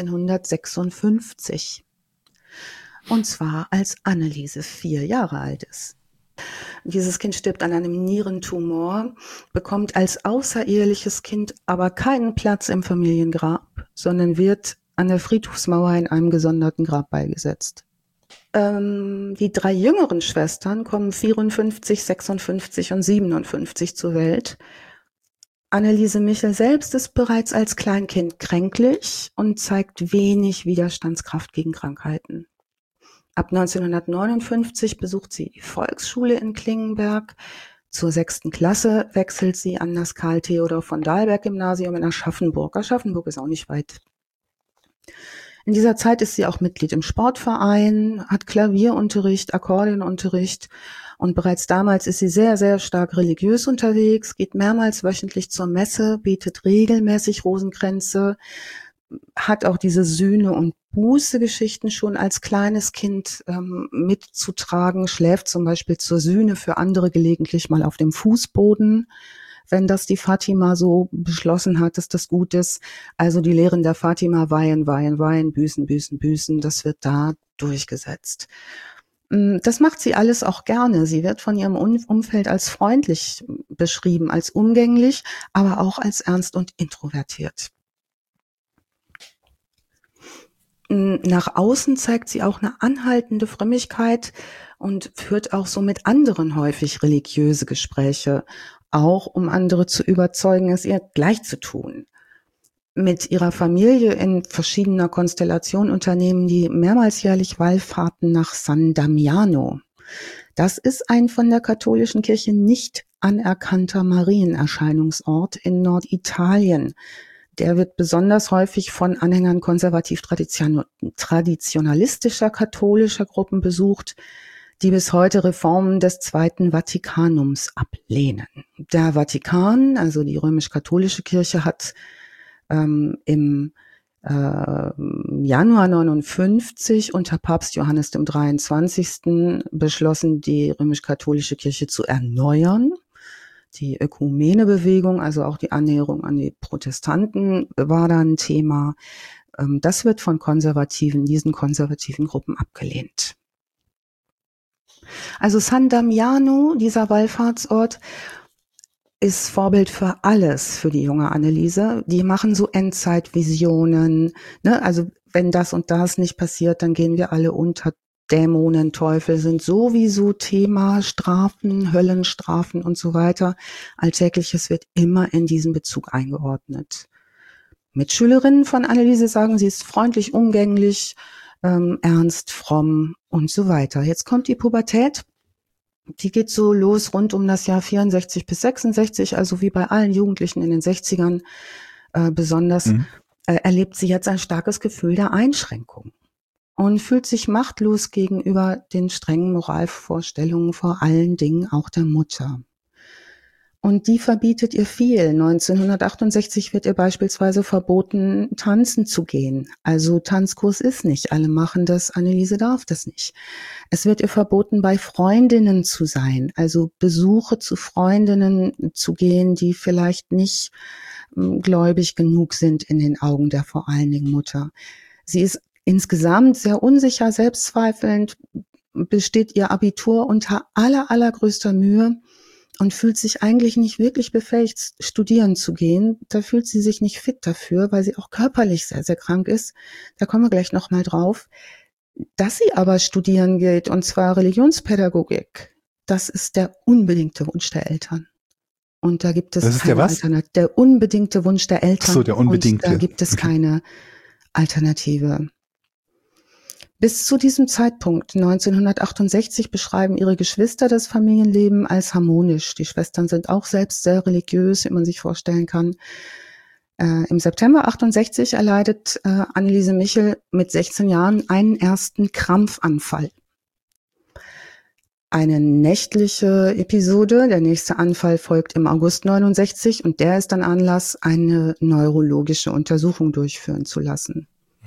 1956. Und zwar als Anneliese 4 Jahre alt ist. Dieses Kind stirbt an einem Nierentumor, bekommt als außereheliches Kind aber keinen Platz im Familiengrab, sondern wird an der Friedhofsmauer in einem gesonderten Grab beigesetzt. Die 3 jüngeren Schwestern kommen 54, 56 und 57 zur Welt. Anneliese Michel selbst ist bereits als Kleinkind kränklich und zeigt wenig Widerstandskraft gegen Krankheiten. Ab 1959 besucht sie die Volksschule in Klingenberg. Zur 6. Klasse wechselt sie an das Karl-Theodor-von-Dalberg-Gymnasium in Aschaffenburg. Aschaffenburg ist auch nicht weit. In dieser Zeit ist sie auch Mitglied im Sportverein, hat Klavierunterricht, Akkordeonunterricht und bereits damals ist sie sehr, sehr stark religiös unterwegs, geht mehrmals wöchentlich zur Messe, betet regelmäßig Rosenkränze, hat auch diese Sühne- und Buße-Geschichten schon als kleines Kind mitzutragen, schläft zum Beispiel zur Sühne für andere gelegentlich mal auf dem Fußboden, wenn das die Fatima so beschlossen hat, dass das gut ist. Also die Lehren der Fatima, weihen, weihen, weihen, büßen, büßen, büßen, das wird da durchgesetzt. Das macht sie alles auch gerne. Sie wird von ihrem Umfeld als freundlich beschrieben, als umgänglich, aber auch als ernst und introvertiert. Nach außen zeigt sie auch eine anhaltende Frömmigkeit und führt auch so mit anderen häufig religiöse Gespräche, auch um andere zu überzeugen, es ihr gleich zu tun. Mit ihrer Familie in verschiedener Konstellation unternehmen die mehrmals jährlich Wallfahrten nach San Damiano. Das ist ein von der katholischen Kirche nicht anerkannter Marienerscheinungsort in Norditalien. Der wird besonders häufig von Anhängern konservativ-traditionalistischer katholischer Gruppen besucht, die bis heute Reformen des Zweiten Vatikanums ablehnen. Der Vatikan, also die römisch-katholische Kirche, hat im Januar 59 unter Papst Johannes dem 23. beschlossen, die römisch-katholische Kirche zu erneuern. Die Ökumenebewegung, also auch die Annäherung an die Protestanten, war da ein Thema. Das wird von diesen konservativen Gruppen abgelehnt. Also San Damiano, dieser Wallfahrtsort, ist Vorbild für alles für die junge Anneliese. Die machen so Endzeitvisionen, ne? Also wenn das und das nicht passiert, dann gehen wir alle unter. Dämonen, Teufel sind sowieso Thema, Strafen, Höllenstrafen und so weiter. Alltägliches wird immer in diesen Bezug eingeordnet. Mitschülerinnen von Anneliese sagen, sie ist freundlich, umgänglich, ernst, fromm und so weiter. Jetzt kommt die Pubertät. Die geht so los rund um das Jahr 64 bis 66, also wie bei allen Jugendlichen in den 60ern besonders, erlebt sie jetzt ein starkes Gefühl der Einschränkung und fühlt sich machtlos gegenüber den strengen Moralvorstellungen, vor allen Dingen auch der Mutter. Und die verbietet ihr viel. 1968 wird ihr beispielsweise verboten, tanzen zu gehen. Also Tanzkurs ist nicht. Alle machen das, Anneliese darf das nicht. Es wird ihr verboten, bei Freundinnen zu sein. Also Besuche zu Freundinnen zu gehen, die vielleicht nicht gläubig genug sind in den Augen der vor allen Dingen Mutter. Sie ist insgesamt sehr unsicher, selbstzweifelnd, besteht ihr Abitur unter allergrößter Mühe und fühlt sich eigentlich nicht wirklich befähigt, studieren zu gehen. Da fühlt sie sich nicht fit dafür, weil sie auch körperlich sehr, sehr krank ist. Da kommen wir gleich nochmal drauf. Dass sie aber studieren geht, und zwar Religionspädagogik, das ist der unbedingte Wunsch der Eltern. Und da gibt es keine Alternative. Der unbedingte Wunsch der Eltern. So, der unbedingte. Und da gibt es keine Alternative. Bis zu diesem Zeitpunkt, 1968, beschreiben ihre Geschwister das Familienleben als harmonisch. Die Schwestern sind auch selbst sehr religiös, wie man sich vorstellen kann. Im September 68 erleidet Anneliese Michel mit 16 Jahren einen ersten Krampfanfall. Eine nächtliche Episode, der nächste Anfall folgt im August 69 und der ist dann Anlass, eine neurologische Untersuchung durchführen zu lassen.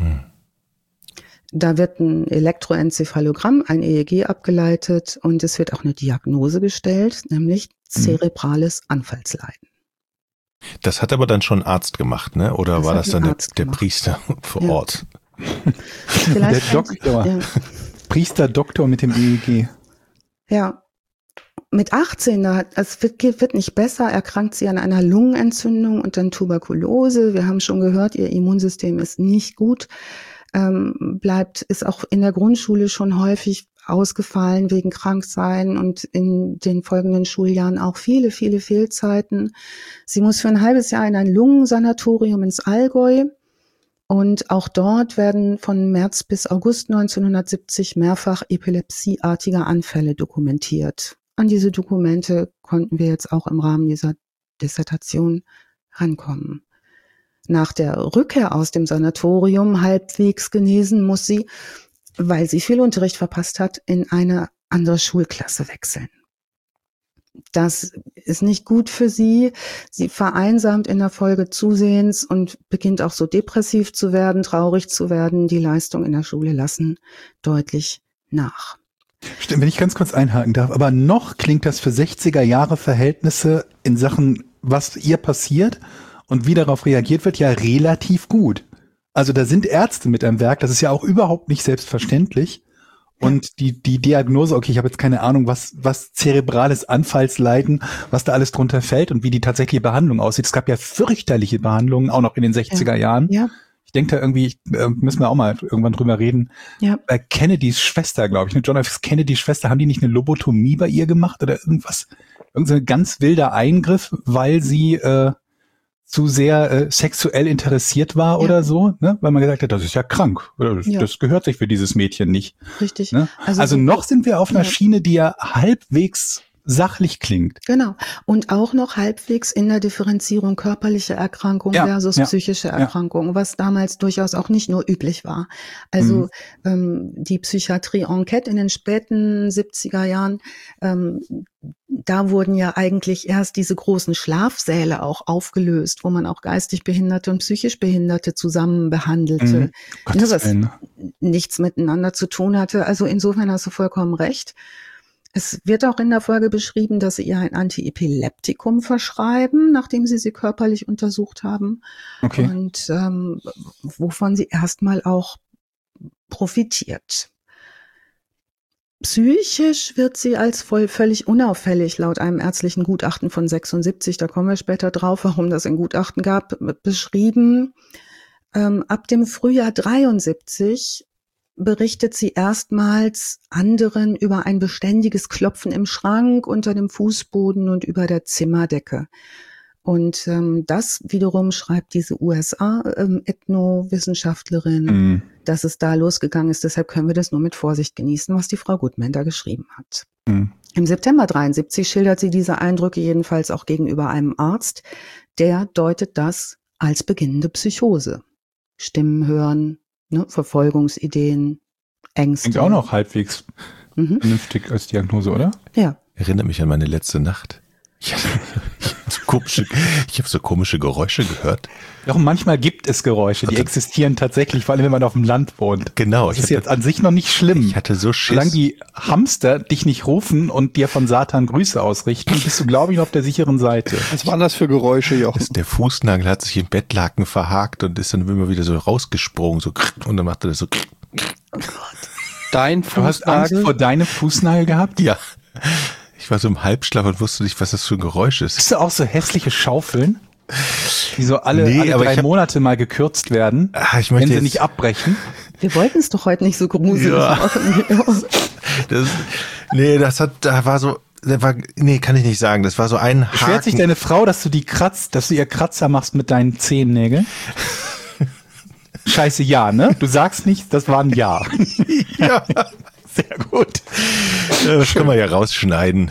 Da wird ein Elektroenzephalogramm, ein EEG abgeleitet und es wird auch eine Diagnose gestellt, nämlich zerebrales Anfallsleiden. Das hat aber dann schon ein Arzt gemacht, ne? Oder war das dann der Priester vor Ort? Der Doktor. Ja. Priester, Doktor mit dem EEG. Ja, mit 18, es wird nicht besser, erkrankt sie an einer Lungenentzündung und dann Tuberkulose. Wir haben schon gehört, ihr Immunsystem ist nicht gut, ist auch in der Grundschule schon häufig ausgefallen wegen Kranksein und in den folgenden Schuljahren auch viele, viele Fehlzeiten. Sie muss für ein halbes Jahr in ein Lungensanatorium ins Allgäu. Und auch dort werden von März bis August 1970 mehrfach epilepsieartige Anfälle dokumentiert. An diese Dokumente konnten wir jetzt auch im Rahmen dieser Dissertation rankommen. Nach der Rückkehr aus dem Sanatorium halbwegs genesen muss sie, weil sie viel Unterricht verpasst hat, in eine andere Schulklasse wechseln. Das ist nicht gut für sie. Sie vereinsamt in der Folge zusehends und beginnt auch so depressiv zu werden, traurig zu werden. Die Leistungen in der Schule lassen deutlich nach. Stimmt, wenn ich ganz kurz einhaken darf, aber noch klingt das für 60er Jahre Verhältnisse in Sachen, was ihr passiert und wie darauf reagiert wird, ja relativ gut. Also da sind Ärzte mit am Werk, das ist ja auch überhaupt nicht selbstverständlich. Und die Diagnose, okay, ich habe jetzt keine Ahnung, was zerebrales Anfallsleiden, was da alles drunter fällt und wie die tatsächliche Behandlung aussieht. Es gab ja fürchterliche Behandlungen, auch noch in den 60er Jahren. Ja. Ich denke da irgendwie, müssen wir auch mal irgendwann drüber reden. Ja. Bei Kennedys Schwester, glaube ich, John F. Kennedys Schwester, haben die nicht eine Lobotomie bei ihr gemacht oder irgendwas? Irgendein ganz wilder Eingriff, weil sie zu sehr sexuell interessiert war oder so, ne? Weil man gesagt hat, das ist ja krank. Das gehört sich für dieses Mädchen nicht. Richtig. Ne? Also noch sind wir auf einer Schiene, die ja halbwegs sachlich klingt. Genau. Und auch noch halbwegs in der Differenzierung körperliche Erkrankung versus psychische Erkrankung, was damals durchaus auch nicht nur üblich war. Also die Psychiatrie-Enquête in den späten 70er Jahren, da wurden ja eigentlich erst diese großen Schlafsäle auch aufgelöst, wo man auch geistig Behinderte und psychisch Behinderte zusammen behandelte, was nichts miteinander zu tun hatte. Also insofern hast du vollkommen recht. Es wird auch in der Folge beschrieben, dass sie ihr ein Antiepileptikum verschreiben, nachdem sie körperlich untersucht haben. Okay. Und wovon sie erstmal auch profitiert. Psychisch wird sie als völlig unauffällig, laut einem ärztlichen Gutachten von 76, da kommen wir später drauf, warum das ein Gutachten gab, beschrieben. Ab dem Frühjahr 73 berichtet sie erstmals anderen über ein beständiges Klopfen im Schrank, unter dem Fußboden und über der Zimmerdecke. Und das wiederum schreibt diese USA-Ethnowissenschaftlerin, dass es da losgegangen ist. Deshalb können wir das nur mit Vorsicht genießen, was die Frau Goodman da geschrieben hat. Im September 73 schildert sie diese Eindrücke jedenfalls auch gegenüber einem Arzt. Der deutet das als beginnende Psychose. Stimmen hören, Verfolgungsideen, Ängste. Klingt auch noch halbwegs vernünftig als Diagnose, oder? Ja. Erinnert mich an meine letzte Nacht. Ich habe so komische Geräusche gehört. Doch, manchmal gibt es Geräusche, die existieren tatsächlich, vor allem wenn man auf dem Land wohnt. Genau. Das ist jetzt an sich noch nicht schlimm. Ich hatte so Schiss. Solange die Hamster dich nicht rufen und dir von Satan Grüße ausrichten, bist du, glaube ich, auf der sicheren Seite. Was waren das für Geräusche, Jochen? Der Fußnagel hat sich im Bettlaken verhakt und ist dann immer wieder so rausgesprungen, so und dann machte das so. Oh Gott. Dein Fußnagel? Du hast Angst vor deinem Fußnagel gehabt? Ja. Ich war so im Halbschlaf und wusste nicht, was das für ein Geräusch ist. Hast du auch so hässliche Schaufeln, die so alle 3 Monate mal gekürzt werden, wenn sie nicht abbrechen? Wir wollten es doch heute nicht so gruselig machen. Kann ich nicht sagen. Das war so ein Haken. Beschwert sich deine Frau, dass du ihr Kratzer machst mit deinen Zehennägeln? Scheiße, ja, ne? Du sagst nicht, das war ein Ja. Ja, Sehr gut. das können wir ja rausschneiden.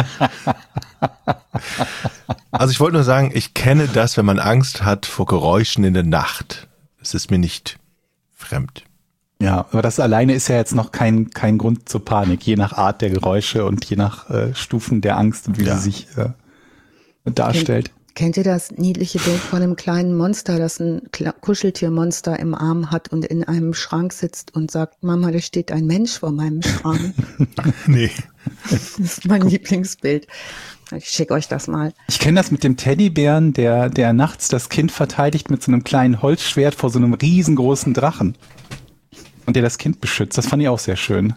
Also ich wollte nur sagen, ich kenne das, wenn man Angst hat vor Geräuschen in der Nacht. Es ist mir nicht fremd. Ja, aber das alleine ist ja jetzt noch kein Grund zur Panik, je nach Art der Geräusche und je nach Stufen der Angst und wie sie sich darstellt. Kennt ihr das niedliche Bild von einem kleinen Monster, das ein Kuscheltiermonster im Arm hat und in einem Schrank sitzt und sagt, Mama, da steht ein Mensch vor meinem Schrank. Nee. Das ist mein Lieblingsbild. Ich schicke euch das mal. Ich kenne das mit dem Teddybären, der nachts das Kind verteidigt mit so einem kleinen Holzschwert vor so einem riesengroßen Drachen. Und der das Kind beschützt. Das fand ich auch sehr schön.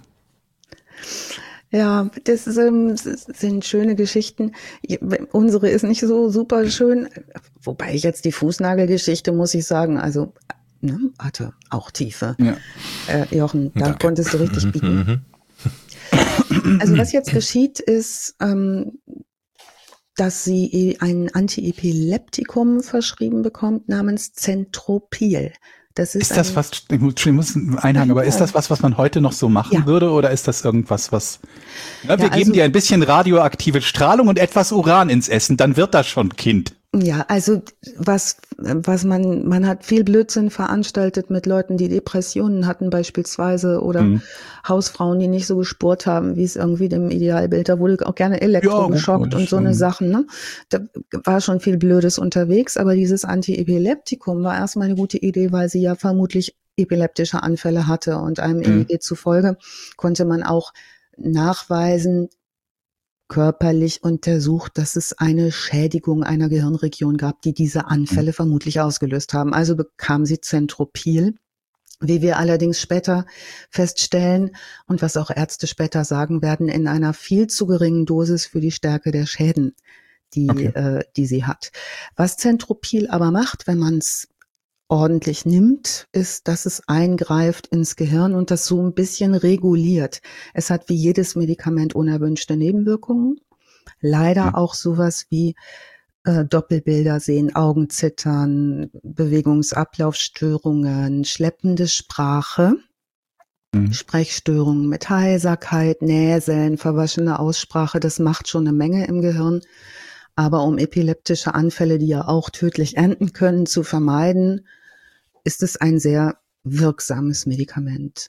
Ja, das sind schöne Geschichten. Unsere ist nicht so super schön. Wobei ich jetzt die Fußnagelgeschichte, muss ich sagen, also hatte auch Tiefe. Ja. Jochen, da Danke. konntest du richtig bieten. Also was jetzt geschieht, ist, dass sie ein Antiepileptikum verschrieben bekommt namens Zentropil. Ist das was, ich muss einhaken, aber ist das was man heute noch so machen würde, oder ist das irgendwas, was, wir geben dir ein bisschen radioaktive Strahlung und etwas Uran ins Essen, dann wird das schon Kind. Ja, also was man hat viel Blödsinn veranstaltet mit Leuten, die Depressionen hatten beispielsweise oder Hausfrauen, die nicht so gespurt haben, wie es irgendwie dem Idealbild, da wurde auch gerne elektrogeschockt und so eine Sachen, ne? Da war schon viel Blödes unterwegs, aber dieses Antiepileptikum war erstmal eine gute Idee, weil sie ja vermutlich epileptische Anfälle hatte und einem EEG zufolge konnte man auch nachweisen, körperlich untersucht, dass es eine Schädigung einer Gehirnregion gab, die diese Anfälle vermutlich ausgelöst haben. Also bekam sie Zentropil, wie wir allerdings später feststellen und was auch Ärzte später sagen werden, in einer viel zu geringen Dosis für die Stärke der Schäden, die sie hat. Was Zentropil aber macht, wenn man es ordentlich nimmt, ist, dass es eingreift ins Gehirn und das so ein bisschen reguliert. Es hat wie jedes Medikament unerwünschte Nebenwirkungen. Leider auch sowas wie Doppelbilder sehen, Augenzittern, Bewegungsablaufsstörungen, schleppende Sprache, Sprechstörungen mit Heiserkeit, Näseln, verwaschene Aussprache. Das macht schon eine Menge im Gehirn. Aber um epileptische Anfälle, die ja auch tödlich enden können, zu vermeiden, ist es ein sehr wirksames Medikament.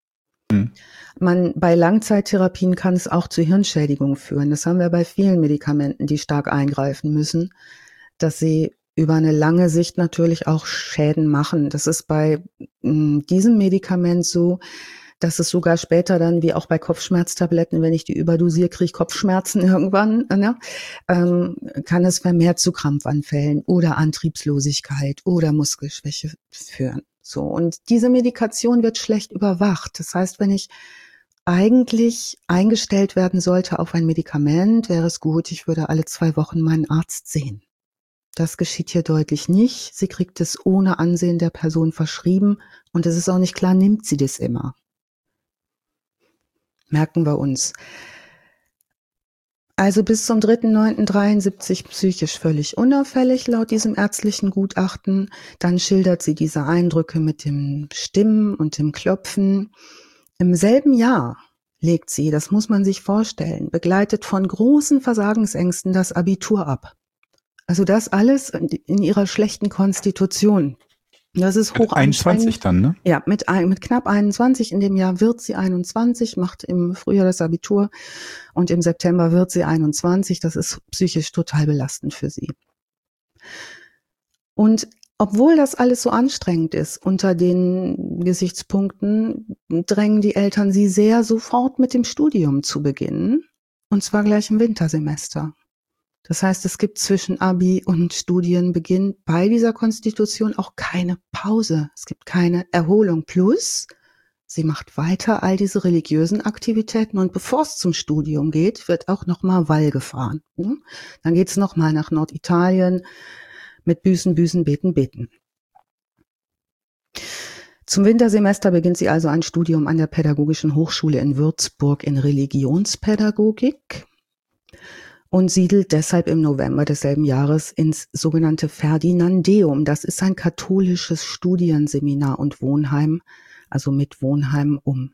Bei Langzeittherapien kann es auch zu Hirnschädigung führen. Das haben wir bei vielen Medikamenten, die stark eingreifen müssen, dass sie über eine lange Sicht natürlich auch Schäden machen. Das ist bei diesem Medikament so, dass es sogar später dann, wie auch bei Kopfschmerztabletten, wenn ich die überdosiere, kriege ich Kopfschmerzen irgendwann, ne? Kann es vermehrt zu Krampfanfällen oder Antriebslosigkeit oder Muskelschwäche führen. So. Und diese Medikation wird schlecht überwacht. Das heißt, wenn ich eigentlich eingestellt werden sollte auf ein Medikament, wäre es gut, ich würde alle 2 Wochen meinen Arzt sehen. Das geschieht hier deutlich nicht. Sie kriegt es ohne Ansehen der Person verschrieben und es ist auch nicht klar, nimmt sie das immer. Merken wir uns. Also bis zum 3.9.73 psychisch völlig unauffällig laut diesem ärztlichen Gutachten. Dann schildert sie diese Eindrücke mit dem Stimmen und dem Klopfen. Im selben Jahr legt sie, das muss man sich vorstellen, begleitet von großen Versagensängsten das Abitur ab. Also das alles in ihrer schlechten Konstitution. Das ist hoch 21 dann, ne? Ja, mit knapp 21. In dem Jahr wird sie 21, macht im Frühjahr das Abitur und im September wird sie 21. Das ist psychisch total belastend für sie. Und obwohl das alles so anstrengend ist, unter den Gesichtspunkten drängen die Eltern sie sehr, sofort mit dem Studium zu beginnen. Und zwar gleich im Wintersemester. Das heißt, es gibt zwischen Abi und Studienbeginn bei dieser Konstitution auch keine Pause. Es gibt keine Erholung. Plus, sie macht weiter all diese religiösen Aktivitäten und bevor es zum Studium geht, wird auch nochmal Wall gefahren. Dann geht es nochmal nach Norditalien mit Büßen, Büßen, Beten, Beten. Zum Wintersemester beginnt sie also ein Studium an der Pädagogischen Hochschule in Würzburg in Religionspädagogik. und siedelt deshalb im November desselben Jahres ins sogenannte Ferdinandeum. Das ist ein katholisches Studienseminar und Wohnheim, also mit Wohnheim um.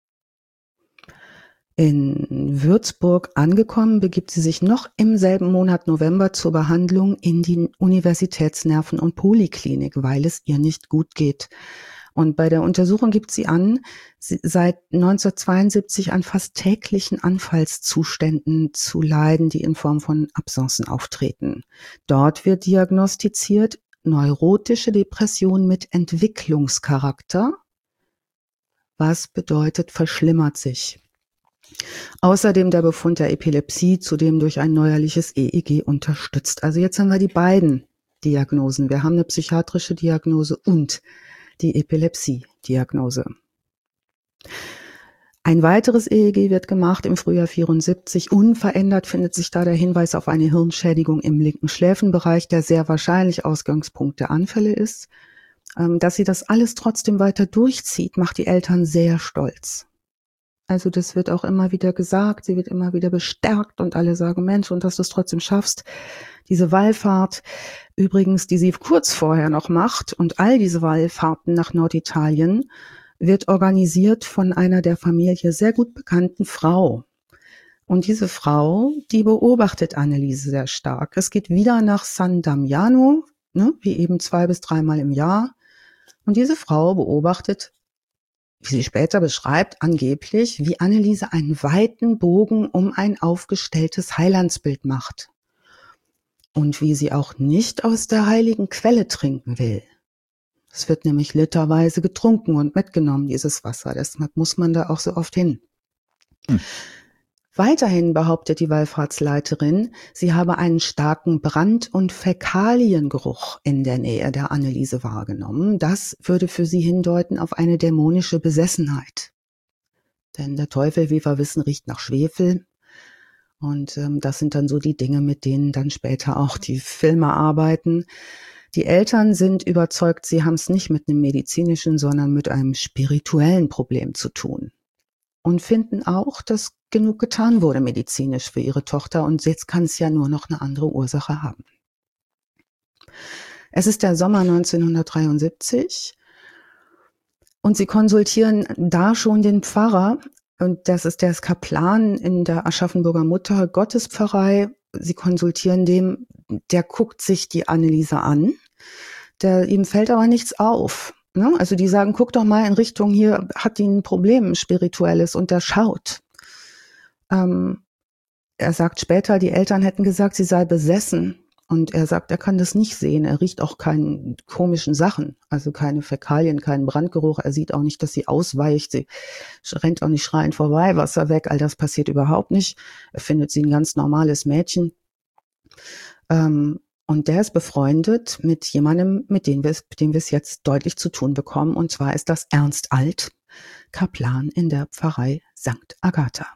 In Würzburg angekommen, begibt sie sich noch im selben Monat November zur Behandlung in die Universitätsnerven- und Poliklinik, weil es ihr nicht gut geht. Und bei der Untersuchung gibt sie an, sie seit 1972 an fast täglichen Anfallszuständen zu leiden, die in Form von Absencen auftreten. Dort wird diagnostiziert neurotische Depression mit Entwicklungscharakter, was bedeutet verschlimmert sich. Außerdem der Befund der Epilepsie, zudem durch ein neuerliches EEG unterstützt. Also jetzt haben wir die beiden Diagnosen. Wir haben eine psychiatrische Diagnose und die Epilepsie-Diagnose. Ein weiteres EEG wird gemacht im Frühjahr 74. Unverändert findet sich da der Hinweis auf eine Hirnschädigung im linken Schläfenbereich, der sehr wahrscheinlich Ausgangspunkt der Anfälle ist. Dass sie das alles trotzdem weiter durchzieht, macht die Eltern sehr stolz. Also das wird auch immer wieder gesagt, sie wird immer wieder bestärkt und alle sagen, Mensch, und dass du es trotzdem schaffst. Diese Wallfahrt übrigens, die sie kurz vorher noch macht und all diese Wallfahrten nach Norditalien wird organisiert von einer der Familie sehr gut bekannten Frau. Und diese Frau, die beobachtet Anneliese sehr stark. Es geht wieder nach San Damiano, wie eben 2 bis 3 Mal im Jahr. Und diese Frau beobachtet, wie sie später beschreibt, angeblich, wie Anneliese einen weiten Bogen um ein aufgestelltes Heilandsbild macht. Und wie sie auch nicht aus der heiligen Quelle trinken will. Es wird nämlich literweise getrunken und mitgenommen, dieses Wasser. Deshalb muss man da auch so oft hin. Weiterhin behauptet die Wallfahrtsleiterin, sie habe einen starken Brand- und Fäkaliengeruch in der Nähe der Anneliese wahrgenommen. Das würde für sie hindeuten auf eine dämonische Besessenheit. Denn der Teufel, wie wir wissen, riecht nach Schwefel. Und das sind dann so die Dinge, mit denen dann später auch die Filme arbeiten. Die Eltern sind überzeugt, sie haben es nicht mit einem medizinischen, sondern mit einem spirituellen Problem zu tun. Und finden auch, dass genug getan wurde medizinisch für ihre Tochter und jetzt kann es ja nur noch eine andere Ursache haben. Es ist der Sommer 1973 und sie konsultieren da schon den Pfarrer und das ist der Kaplan in der Aschaffenburger Mutter Gottespfarrei. Sie konsultieren dem, der guckt sich die Anneliese an, ihm fällt aber nichts auf. Also die sagen, guck doch mal in Richtung, hier hat die ein Problem, ein spirituelles, und der schaut. Er sagt später, die Eltern hätten gesagt, sie sei besessen. Und er sagt, er kann das nicht sehen. Er riecht auch keine komischen Sachen, also keine Fäkalien, keinen Brandgeruch. Er sieht auch nicht, dass sie ausweicht. Sie rennt auch nicht schreiend vorbei, Wasser weg. All das passiert überhaupt nicht. Er findet sie ein ganz normales Mädchen. Und der ist befreundet mit jemandem, mit dem wir es jetzt deutlich zu tun bekommen. Und zwar ist das Ernst Alt, Kaplan in der Pfarrei St. Agatha.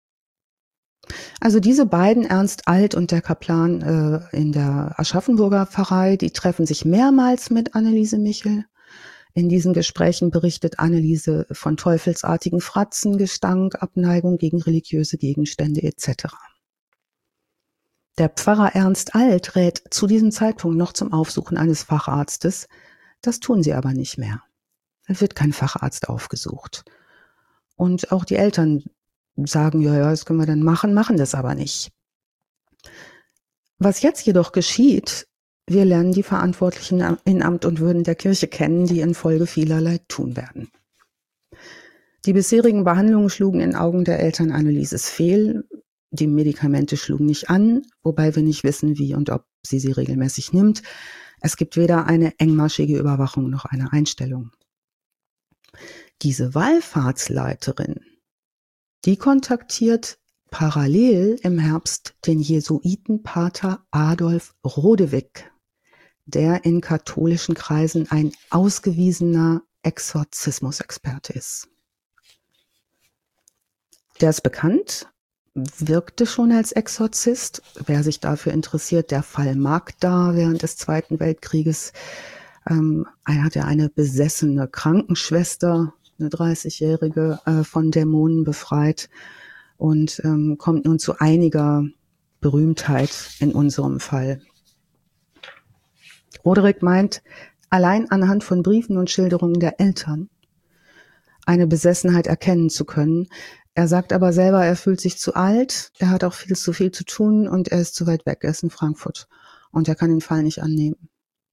Also diese beiden, Ernst Alt und der Kaplan in der Aschaffenburger Pfarrei, die treffen sich mehrmals mit Anneliese Michel. In diesen Gesprächen berichtet Anneliese von teufelsartigen Fratzen, Gestank, Abneigung gegen religiöse Gegenstände etc. Der Pfarrer Ernst Alt rät zu diesem Zeitpunkt noch zum Aufsuchen eines Facharztes. Das tun sie aber nicht mehr. Es wird kein Facharzt aufgesucht. Und auch die Eltern sagen, ja, das können wir dann machen das aber nicht. Was jetzt jedoch geschieht, wir lernen die Verantwortlichen in Amt und Würden der Kirche kennen, die in Folge vielerlei tun werden. Die bisherigen Behandlungen schlugen in Augen der Eltern Annelieses fehl. Die Medikamente schlugen nicht an, wobei wir nicht wissen, wie und ob sie regelmäßig nimmt. Es gibt weder eine engmaschige Überwachung noch eine Einstellung. Diese Wallfahrtsleiterin, die kontaktiert parallel im Herbst den Jesuitenpater Adolf Rodewig, der in katholischen Kreisen ein ausgewiesener Exorzismusexperte ist. Der ist bekannt, wirkte schon als Exorzist. Wer sich dafür interessiert, der Fall Magda während des Zweiten Weltkrieges. Er hat ja eine besessene Krankenschwester, eine 30-Jährige, von Dämonen befreit und kommt nun zu einiger Berühmtheit in unserem Fall. Roderick meint, allein anhand von Briefen und Schilderungen der Eltern eine Besessenheit erkennen zu können. Er sagt aber selber, er fühlt sich zu alt, er hat auch viel zu tun und er ist zu weit weg, er ist in Frankfurt und er kann den Fall nicht annehmen.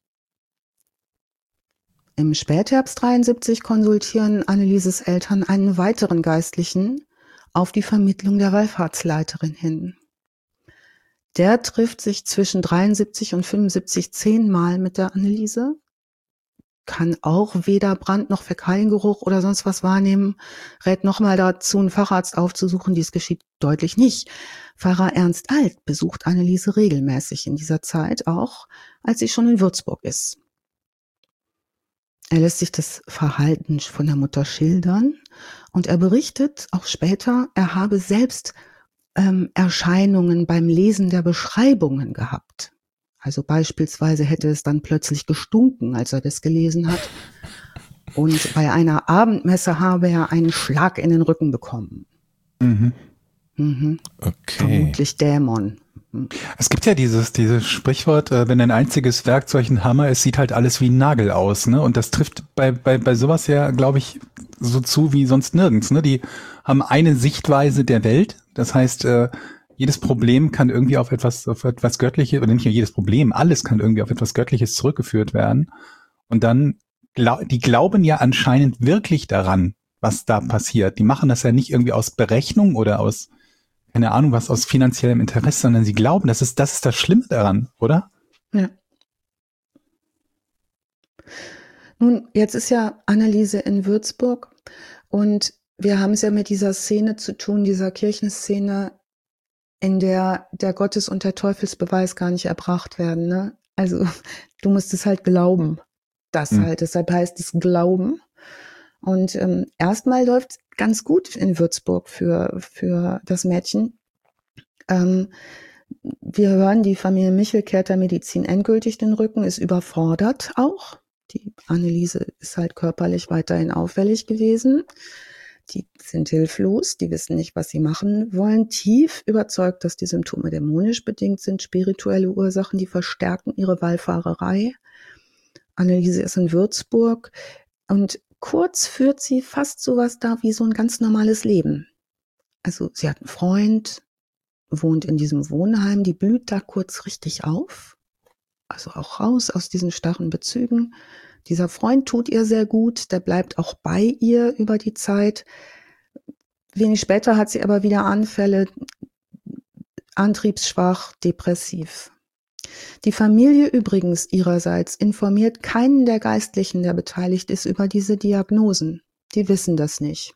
Im Spätherbst 73 konsultieren Annelieses Eltern einen weiteren Geistlichen auf die Vermittlung der Wallfahrtsleiterin hin. Der trifft sich zwischen 73 und 75 10-mal mit der Anneliese, kann auch weder Brand noch Fäkaliengeruch oder sonst was wahrnehmen, rät nochmal dazu, einen Facharzt aufzusuchen. Dies geschieht deutlich nicht. Pfarrer Ernst Alt besucht Anneliese regelmäßig in dieser Zeit, auch als sie schon in Würzburg ist. Er lässt sich das Verhalten von der Mutter schildern und er berichtet auch später, er habe selbst Erscheinungen beim Lesen der Beschreibungen gehabt. Also beispielsweise hätte es dann plötzlich gestunken, als er das gelesen hat. Und bei einer Abendmesse habe er einen Schlag in den Rücken bekommen. Mhm. Okay. Vermutlich Dämon. Es gibt ja dieses Sprichwort, wenn ein einziges Werkzeug ein Hammer ist, sieht halt alles wie ein Nagel aus, ne? Und das trifft bei sowas ja, glaube ich, so zu wie sonst nirgends, ne? Die haben eine Sichtweise der Welt. Das heißt, jedes Problem kann irgendwie auf etwas Göttliches, oder nicht nur jedes Problem, alles kann irgendwie auf etwas Göttliches zurückgeführt werden. Und dann, die glauben ja anscheinend wirklich daran, was da passiert. Die machen das ja nicht irgendwie aus Berechnung oder aus, keine Ahnung, was aus finanziellem Interesse, sondern sie glauben, das ist das Schlimme daran, oder? Ja. Nun, jetzt ist ja Anneliese in Würzburg und wir haben es ja mit dieser Szene zu tun, dieser Kirchenszene, in der der Gottes- und der Teufelsbeweis gar nicht erbracht werden. Ne? Also du musst es halt glauben. Das halt, deshalb heißt es Glauben. Und erstmal läuft es ganz gut in Würzburg für das Mädchen. Wir hören, die Familie Michel kehrt der Medizin endgültig den Rücken, ist überfordert auch. Die Anneliese ist halt körperlich weiterhin auffällig gewesen. Die sind hilflos, die wissen nicht, was sie machen wollen. Tief überzeugt, dass die Symptome dämonisch bedingt sind, spirituelle Ursachen, die verstärken ihre Wallfahrerei. Anneliese ist in Würzburg und kurz führt sie fast sowas da wie so ein ganz normales Leben. Also sie hat einen Freund, wohnt in diesem Wohnheim, die blüht da kurz richtig auf. Also auch raus aus diesen starren Bezügen. Dieser Freund tut ihr sehr gut, der bleibt auch bei ihr über die Zeit. Wenig später hat sie aber wieder Anfälle, antriebsschwach, depressiv. Die Familie übrigens ihrerseits informiert keinen der Geistlichen, der beteiligt ist, über diese Diagnosen. Die wissen das nicht.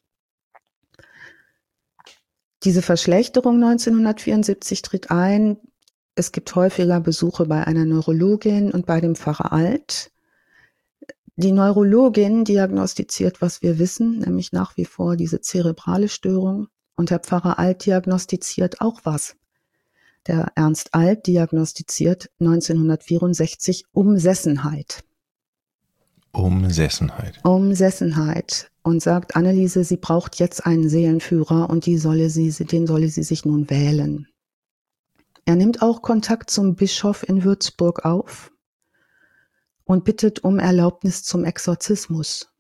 Diese Verschlechterung 1974 tritt ein. Es gibt häufiger Besuche bei einer Neurologin und bei dem Pfarrer Alt. Die Neurologin diagnostiziert, was wir wissen, nämlich nach wie vor diese zerebrale Störung. Und der Pfarrer Alt diagnostiziert auch was. Der Ernst Alt diagnostiziert 1964 Umsessenheit. Umsessenheit. Umsessenheit. Und sagt Anneliese, sie braucht jetzt einen Seelenführer und den solle sie sich nun wählen. Er nimmt auch Kontakt zum Bischof in Würzburg auf und bittet um Erlaubnis zum Exorzismus.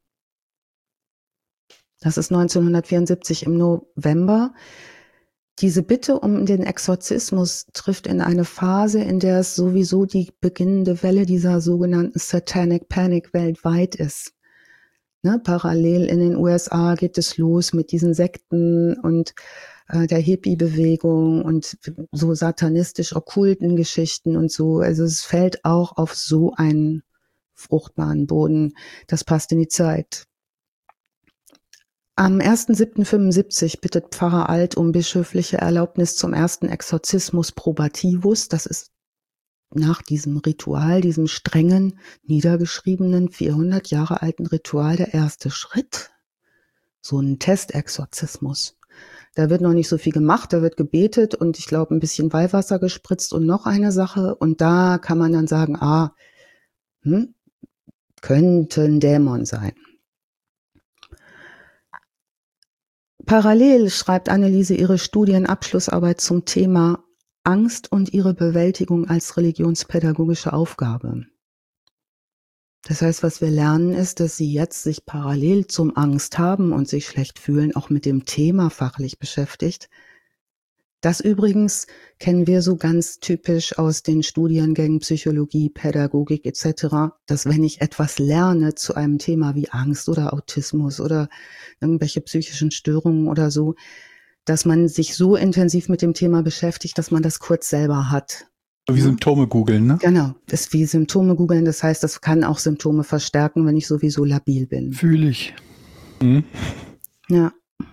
Das ist 1974 im November. Diese Bitte um den Exorzismus trifft in eine Phase, in der es sowieso die beginnende Welle dieser sogenannten Satanic Panic weltweit ist. Ne, parallel in den USA geht es los mit diesen Sekten und der Hippie-Bewegung und so satanistisch-okkulten Geschichten und so. Also es fällt auch auf so einen fruchtbaren Boden. Das passt in die Zeit. Am 1.7.75 bittet Pfarrer Alt um bischöfliche Erlaubnis zum ersten Exorzismus probativus. Das ist nach diesem Ritual, diesem strengen, niedergeschriebenen, 400 Jahre alten Ritual der erste Schritt. So ein Testexorzismus. Da wird noch nicht so viel gemacht, da wird gebetet und ich glaube ein bisschen Weihwasser gespritzt und noch eine Sache. Und da kann man dann sagen, könnte ein Dämon sein. Parallel schreibt Anneliese ihre Studienabschlussarbeit zum Thema Angst und ihre Bewältigung als religionspädagogische Aufgabe. Das heißt, was wir lernen, ist, dass sie jetzt sich parallel zum Angst haben und sich schlecht fühlen, auch mit dem Thema fachlich beschäftigt. Das übrigens kennen wir so ganz typisch aus den Studiengängen Psychologie, Pädagogik etc., dass wenn ich etwas lerne zu einem Thema wie Angst oder Autismus oder irgendwelche psychischen Störungen oder so, dass man sich so intensiv mit dem Thema beschäftigt, dass man das kurz selber hat. Wie Symptome googeln, ne? Genau, das ist wie Symptome googeln. Das heißt, das kann auch Symptome verstärken, wenn ich sowieso labil bin. Fühle ich. Mhm. Ja.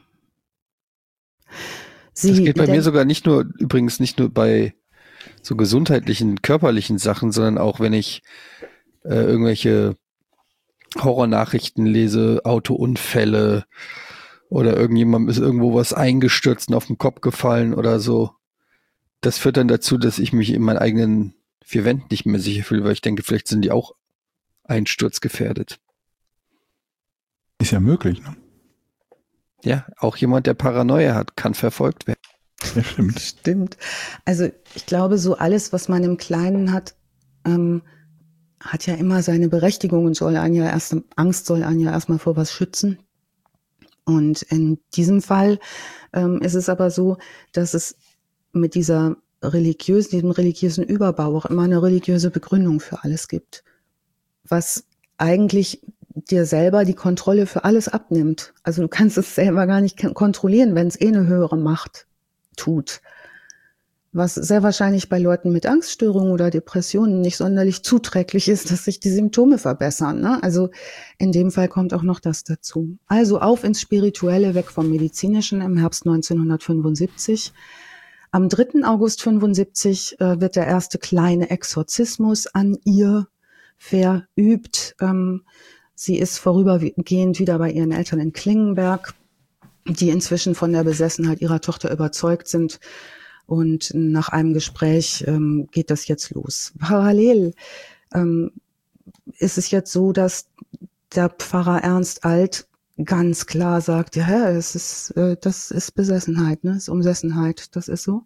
Das geht bei mir sogar übrigens nicht nur bei so gesundheitlichen, körperlichen Sachen, sondern auch wenn ich irgendwelche Horrornachrichten lese, Autounfälle oder irgendjemand ist irgendwo was eingestürzt und auf den Kopf gefallen oder so. Das führt dann dazu, dass ich mich in meinen eigenen vier Wänden nicht mehr sicher fühle, weil ich denke, vielleicht sind die auch einsturzgefährdet. Ist ja möglich, ne? Ja, auch jemand, der Paranoia hat, kann verfolgt werden. Ja, stimmt. Stimmt. Also ich glaube, so alles, was man im Kleinen hat, hat ja immer seine Berechtigung und Angst soll einen ja erstmal vor was schützen. Und in diesem Fall ist es aber so, dass es mit diesem religiösen Überbau auch immer eine religiöse Begründung für alles gibt, was eigentlich dir selber die Kontrolle für alles abnimmt. Also du kannst es selber gar nicht kontrollieren, wenn es eine höhere Macht tut. Was sehr wahrscheinlich bei Leuten mit Angststörungen oder Depressionen nicht sonderlich zuträglich ist, dass sich die Symptome verbessern, ne? Also in dem Fall kommt auch noch das dazu. Also auf ins Spirituelle, weg vom Medizinischen im Herbst 1975. Am 3. August 75 wird der erste kleine Exorzismus an ihr verübt. Sie ist vorübergehend wieder bei ihren Eltern in Klingenberg, die inzwischen von der Besessenheit ihrer Tochter überzeugt sind. Und nach einem Gespräch geht das jetzt los. Parallel ist es jetzt so, dass der Pfarrer Ernst Alt ganz klar sagt, ja, das ist Besessenheit, ne, das ist Umsessenheit, das ist so.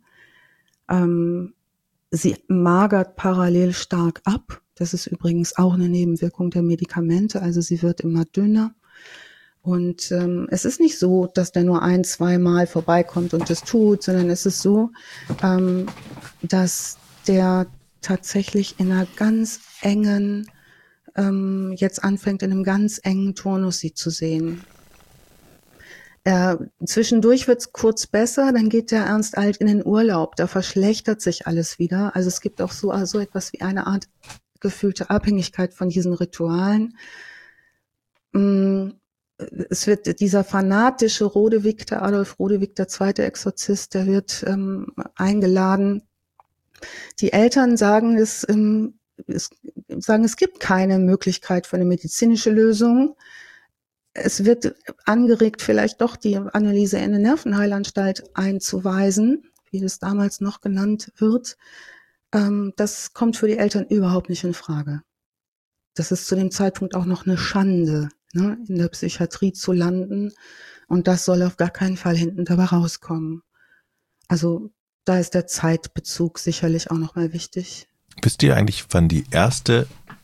Sie magert parallel stark ab. Das ist übrigens auch eine Nebenwirkung der Medikamente. Also sie wird immer dünner. Und es ist nicht so, dass der nur 1-2 Mal vorbeikommt und das tut, sondern es ist so, dass der tatsächlich in einer ganz engen, jetzt anfängt in einem ganz engen Turnus sie zu sehen. Zwischendurch wird's kurz besser, dann geht der Ernst Alt in den Urlaub, da verschlechtert sich alles wieder. Also es gibt auch so etwas wie eine Art gefühlte Abhängigkeit von diesen Ritualen. Es wird dieser fanatische Adolf Rodewig, der zweite Exorzist, der wird eingeladen. Die Eltern sagen, es gibt keine Möglichkeit für eine medizinische Lösung. Es wird angeregt, vielleicht doch die Anneliese in eine Nervenheilanstalt einzuweisen, wie das damals noch genannt wird. Das kommt für die Eltern überhaupt nicht in Frage. Das ist zu dem Zeitpunkt auch noch eine Schande, ne, in der Psychiatrie zu landen. Und das soll auf gar keinen Fall hinten dabei rauskommen. Also da ist der Zeitbezug sicherlich auch nochmal wichtig. Wisst ihr eigentlich, wann die erste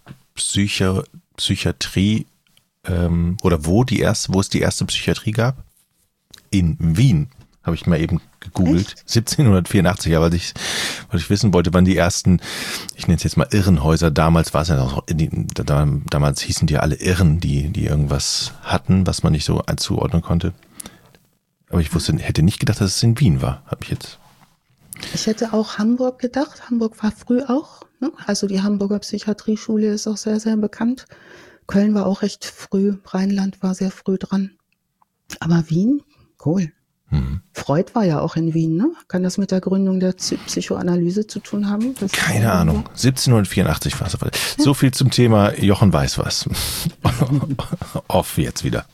Psychiatrie oder wo es die erste Psychiatrie gab? In Wien, habe ich mal eben gegoogelt. Echt? 1784, aber weil ich wissen wollte, wann die ersten, ich nenne es jetzt mal Irrenhäuser, damals war es ja noch, damals hießen die ja alle Irren, die irgendwas hatten, was man nicht so zuordnen konnte. Aber ich hätte nicht gedacht, dass es in Wien war, habe ich jetzt. Ich hätte auch Hamburg gedacht. Hamburg war früh auch, ne? Also die Hamburger Psychiatrieschule ist auch sehr, sehr bekannt. Köln war auch recht früh, Rheinland war sehr früh dran. Aber Wien, cool. Freud war ja auch in Wien, ne? Kann das mit der Gründung der Psychoanalyse zu tun haben? Keine Ahnung. 1784 war es. So viel zum Thema Jochen weiß was. Off jetzt wieder.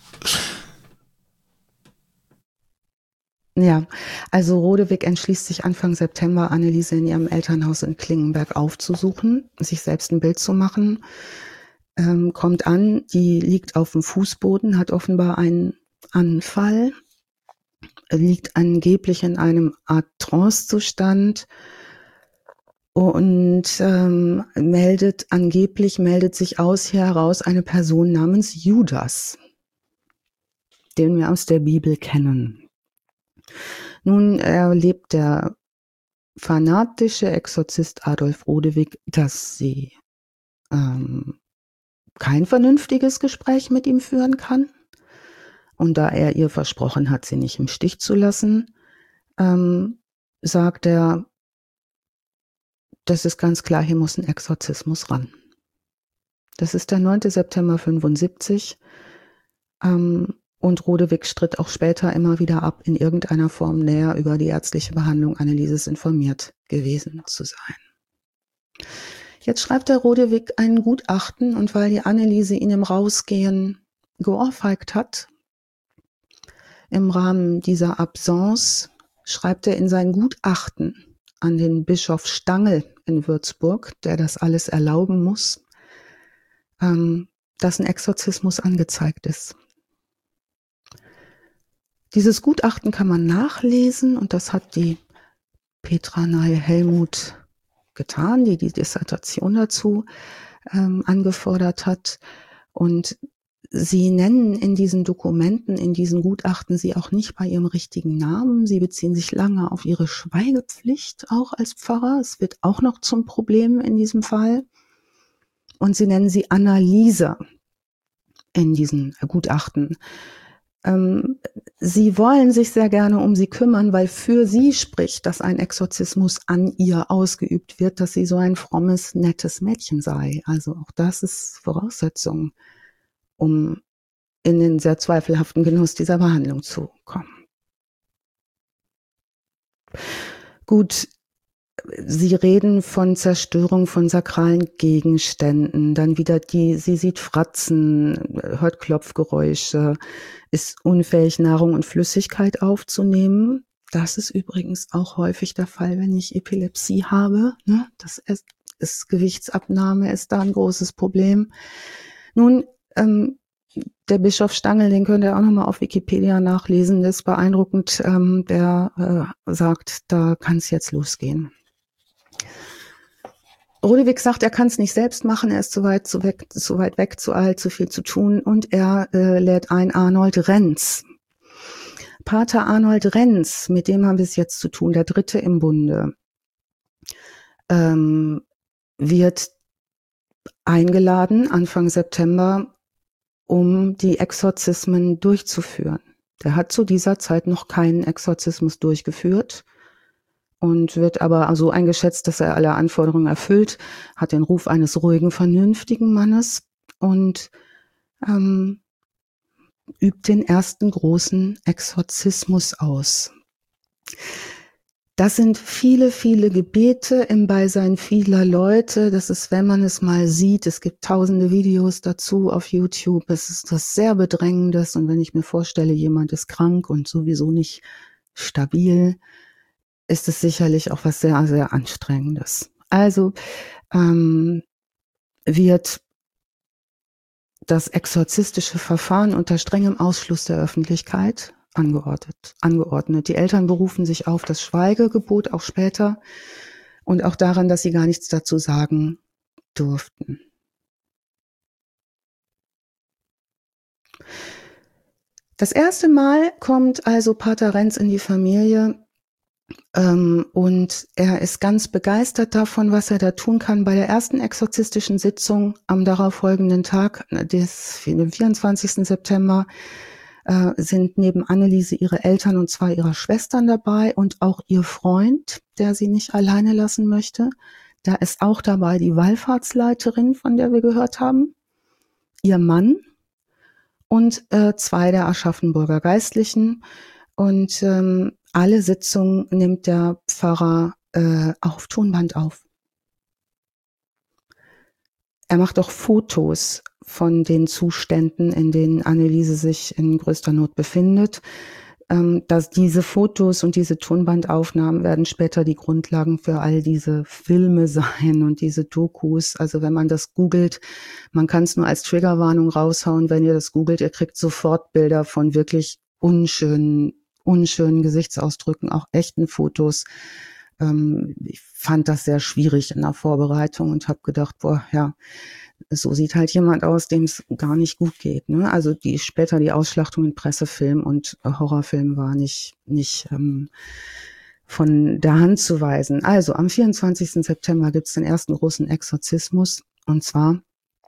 Ja, also Rodewig entschließt sich Anfang September, Anneliese in ihrem Elternhaus in Klingenberg aufzusuchen, sich selbst ein Bild zu machen. Kommt an, die liegt auf dem Fußboden, hat offenbar einen Anfall, liegt angeblich in einem Art Trancezustand und meldet sich aus hier heraus eine Person namens Judas, den wir aus der Bibel kennen. Nun erlebt der fanatische Exorzist Adolf Rodewig, dass sie kein vernünftiges Gespräch mit ihm führen kann. Und da er ihr versprochen hat, sie nicht im Stich zu lassen, sagt er, das ist ganz klar, hier muss ein Exorzismus ran. Das ist der 9. September 75. Und Rodewig stritt auch später immer wieder ab, in irgendeiner Form näher über die ärztliche Behandlung Annelieses informiert gewesen zu sein. Jetzt schreibt der Rodewig ein Gutachten, und weil die Anneliese ihn im Rausgehen geohrfeigt hat, im Rahmen dieser Absence, schreibt er in sein Gutachten an den Bischof Stangl in Würzburg, der das alles erlauben muss, dass ein Exorzismus angezeigt ist. Dieses Gutachten kann man nachlesen, und das hat die Petra Nahe-Helmuth getan, die Dissertation dazu angefordert hat. Und sie nennen in diesen Dokumenten, in diesen Gutachten sie auch nicht bei ihrem richtigen Namen. Sie beziehen sich lange auf ihre Schweigepflicht, auch als Pfarrer. Es wird auch noch zum Problem in diesem Fall. Und sie nennen sie Anneliese in diesen Gutachten. Sie wollen sich sehr gerne um sie kümmern, weil für sie spricht, dass ein Exorzismus an ihr ausgeübt wird, dass sie so ein frommes, nettes Mädchen sei. Also auch das ist Voraussetzung, um in den sehr zweifelhaften Genuss dieser Behandlung zu kommen. Gut, sie reden von Zerstörung von sakralen Gegenständen, dann wieder sie sieht Fratzen, hört Klopfgeräusche, ist unfähig, Nahrung und Flüssigkeit aufzunehmen. Das ist übrigens auch häufig der Fall, wenn ich Epilepsie habe. Das ist Gewichtsabnahme, ist da ein großes Problem. Nun, der Bischof Stangl, den könnt ihr auch nochmal auf Wikipedia nachlesen, das ist beeindruckend. Der sagt, da kann es jetzt losgehen. Rodewig sagt, er kann es nicht selbst machen, er ist zu weit weg, zu alt, zu viel zu tun, und er lädt ein Arnold Renz. Pater Arnold Renz, mit dem haben wir es jetzt zu tun, der Dritte im Bunde, wird eingeladen Anfang September, um die Exorzismen durchzuführen. Der hat zu dieser Zeit noch keinen Exorzismus durchgeführt und wird aber so eingeschätzt, dass er alle Anforderungen erfüllt, hat den Ruf eines ruhigen, vernünftigen Mannes und übt den ersten großen Exorzismus aus. Das sind viele, viele Gebete im Beisein vieler Leute. Das ist, wenn man es mal sieht, es gibt tausende Videos dazu auf YouTube. Es ist das sehr Bedrängendes. Und wenn ich mir vorstelle, jemand ist krank und sowieso nicht stabil, ist es sicherlich auch was sehr, sehr Anstrengendes. Also wird das exorzistische Verfahren unter strengem Ausschluss der Öffentlichkeit angeordnet. Die Eltern berufen sich auf das Schweigegebot auch später und auch daran, dass sie gar nichts dazu sagen durften. Das erste Mal kommt also Pater Renz in die Familie und er ist ganz begeistert davon, was er da tun kann. Bei der ersten exorzistischen Sitzung am darauffolgenden Tag, dem 24. September, sind neben Anneliese ihre Eltern und zwei ihrer Schwestern dabei und auch ihr Freund, der sie nicht alleine lassen möchte. Da ist auch dabei die Wallfahrtsleiterin, von der wir gehört haben, ihr Mann und zwei der Aschaffenburger Geistlichen. Und alle Sitzungen nimmt der Pfarrer auf Tonband auf. Er macht auch Fotos von den Zuständen, in denen Anneliese sich in größter Not befindet. Dass diese Fotos und diese Tonbandaufnahmen werden später die Grundlagen für all diese Filme sein und diese Dokus. Also wenn man das googelt, man kann es nur als Triggerwarnung raushauen, wenn ihr das googelt, ihr kriegt sofort Bilder von wirklich unschönen Gesichtsausdrücken, auch echten Fotos. Ich fand das sehr schwierig in der Vorbereitung und habe gedacht, boah, ja, so sieht halt jemand aus, dem es gar nicht gut geht. Ne? Also später die Ausschlachtung in Pressefilm und Horrorfilm war nicht von der Hand zu weisen. Also am 24. September gibt es den ersten großen Exorzismus, und zwar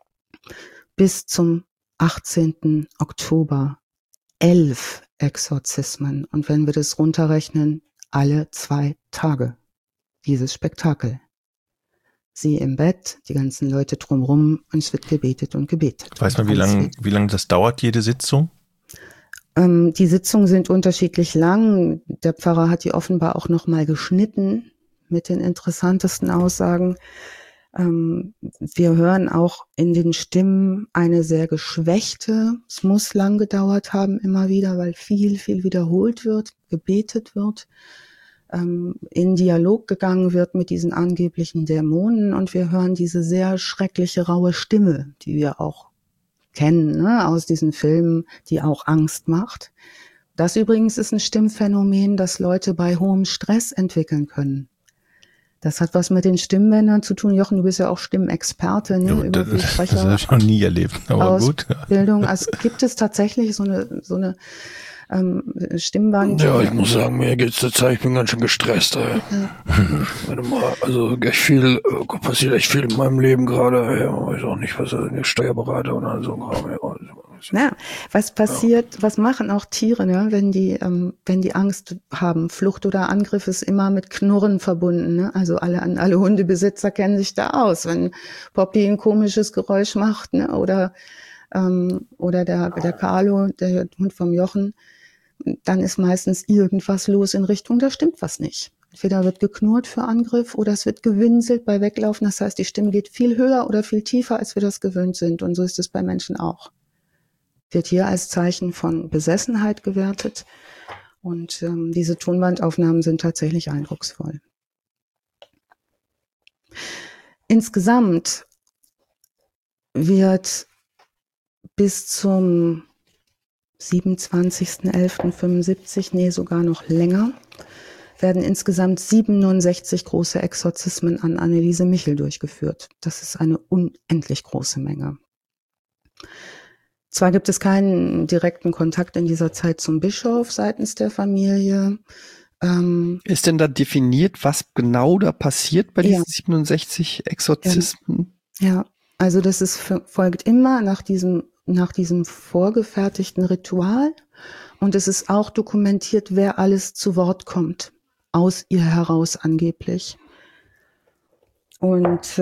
bis zum 18. Oktober 11 Exorzismen. Und wenn wir das runterrechnen, alle 2 Tage dieses Spektakel. Sie im Bett, die ganzen Leute drumherum, und es wird gebetet und gebetet. Weiß man, wie lang das dauert, jede Sitzung? Die Sitzungen sind unterschiedlich lang. Der Pfarrer hat die offenbar auch nochmal geschnitten mit den interessantesten Aussagen. Wir hören auch in den Stimmen eine sehr geschwächte. Es muss lang gedauert haben immer wieder, weil viel wiederholt wird, gebetet wird, in Dialog gegangen wird mit diesen angeblichen Dämonen, und wir hören diese sehr schreckliche, raue Stimme, die wir auch kennen, ne, aus diesen Filmen, die auch Angst macht. Das übrigens ist ein Stimmphänomen, das Leute bei hohem Stress entwickeln können. Das hat was mit den Stimmbändern zu tun. Jochen, du bist ja auch Stimmexperte, ne? Das habe ich noch nie erlebt, aber gut. Ausbildung. Also gibt es tatsächlich so eine Stimmband? Ja, ich muss sagen, mir geht's zurzeit, ich bin ganz schön gestresst. Warte mal, also passiert echt viel in meinem Leben gerade. Ja, weiß auch nicht, was Steuerberater und so. Ja, was passiert, was machen auch Tiere, ne, wenn die Angst haben? Flucht oder Angriff ist immer mit Knurren verbunden, ne? Also alle Hundebesitzer kennen sich da aus, wenn Poppy ein komisches Geräusch macht, ne, oder der Carlo, der Hund vom Jochen, dann ist meistens irgendwas los in Richtung, da stimmt was nicht. Entweder wird geknurrt für Angriff oder es wird gewinselt bei Weglaufen. Das heißt, die Stimme geht viel höher oder viel tiefer, als wir das gewöhnt sind. Und so ist es bei Menschen auch. Wird hier als Zeichen von Besessenheit gewertet. Und diese Tonbandaufnahmen sind tatsächlich eindrucksvoll. Insgesamt wird bis zum 27.11.75, nee, sogar noch länger, werden insgesamt 67 große Exorzismen an Anneliese Michel durchgeführt. Das ist eine unendlich große Menge. Zwar gibt es keinen direkten Kontakt in dieser Zeit zum Bischof seitens der Familie. Ist denn da definiert, was genau da passiert bei diesen 67 Exorzismen? Ja, also das ist folgt immer nach diesem vorgefertigten Ritual, und es ist auch dokumentiert, wer alles zu Wort kommt, aus ihr heraus angeblich. Und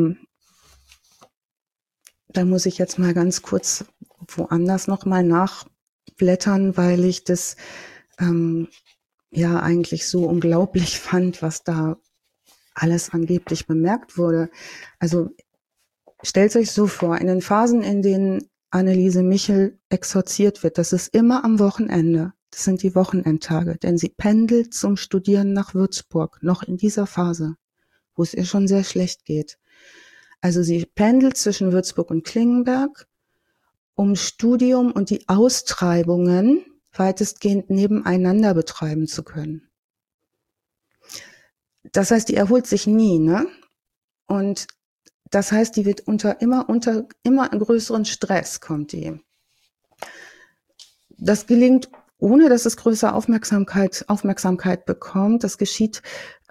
da muss ich jetzt mal ganz kurz woanders nochmal nachblättern, weil ich das eigentlich so unglaublich fand, was da alles angeblich bemerkt wurde. Also stellt euch so vor, in den Phasen, in denen Anneliese Michel exorziert wird, das ist immer am Wochenende. Das sind die Wochenendtage, denn sie pendelt zum Studieren nach Würzburg, noch in dieser Phase, wo es ihr schon sehr schlecht geht. Also sie pendelt zwischen Würzburg und Klingenberg, um Studium und die Austreibungen weitestgehend nebeneinander betreiben zu können. Das heißt, die erholt sich nie, ne? Und das heißt, die wird immer größeren Stress kommt die. Das gelingt, ohne dass es größere Aufmerksamkeit bekommt. Das geschieht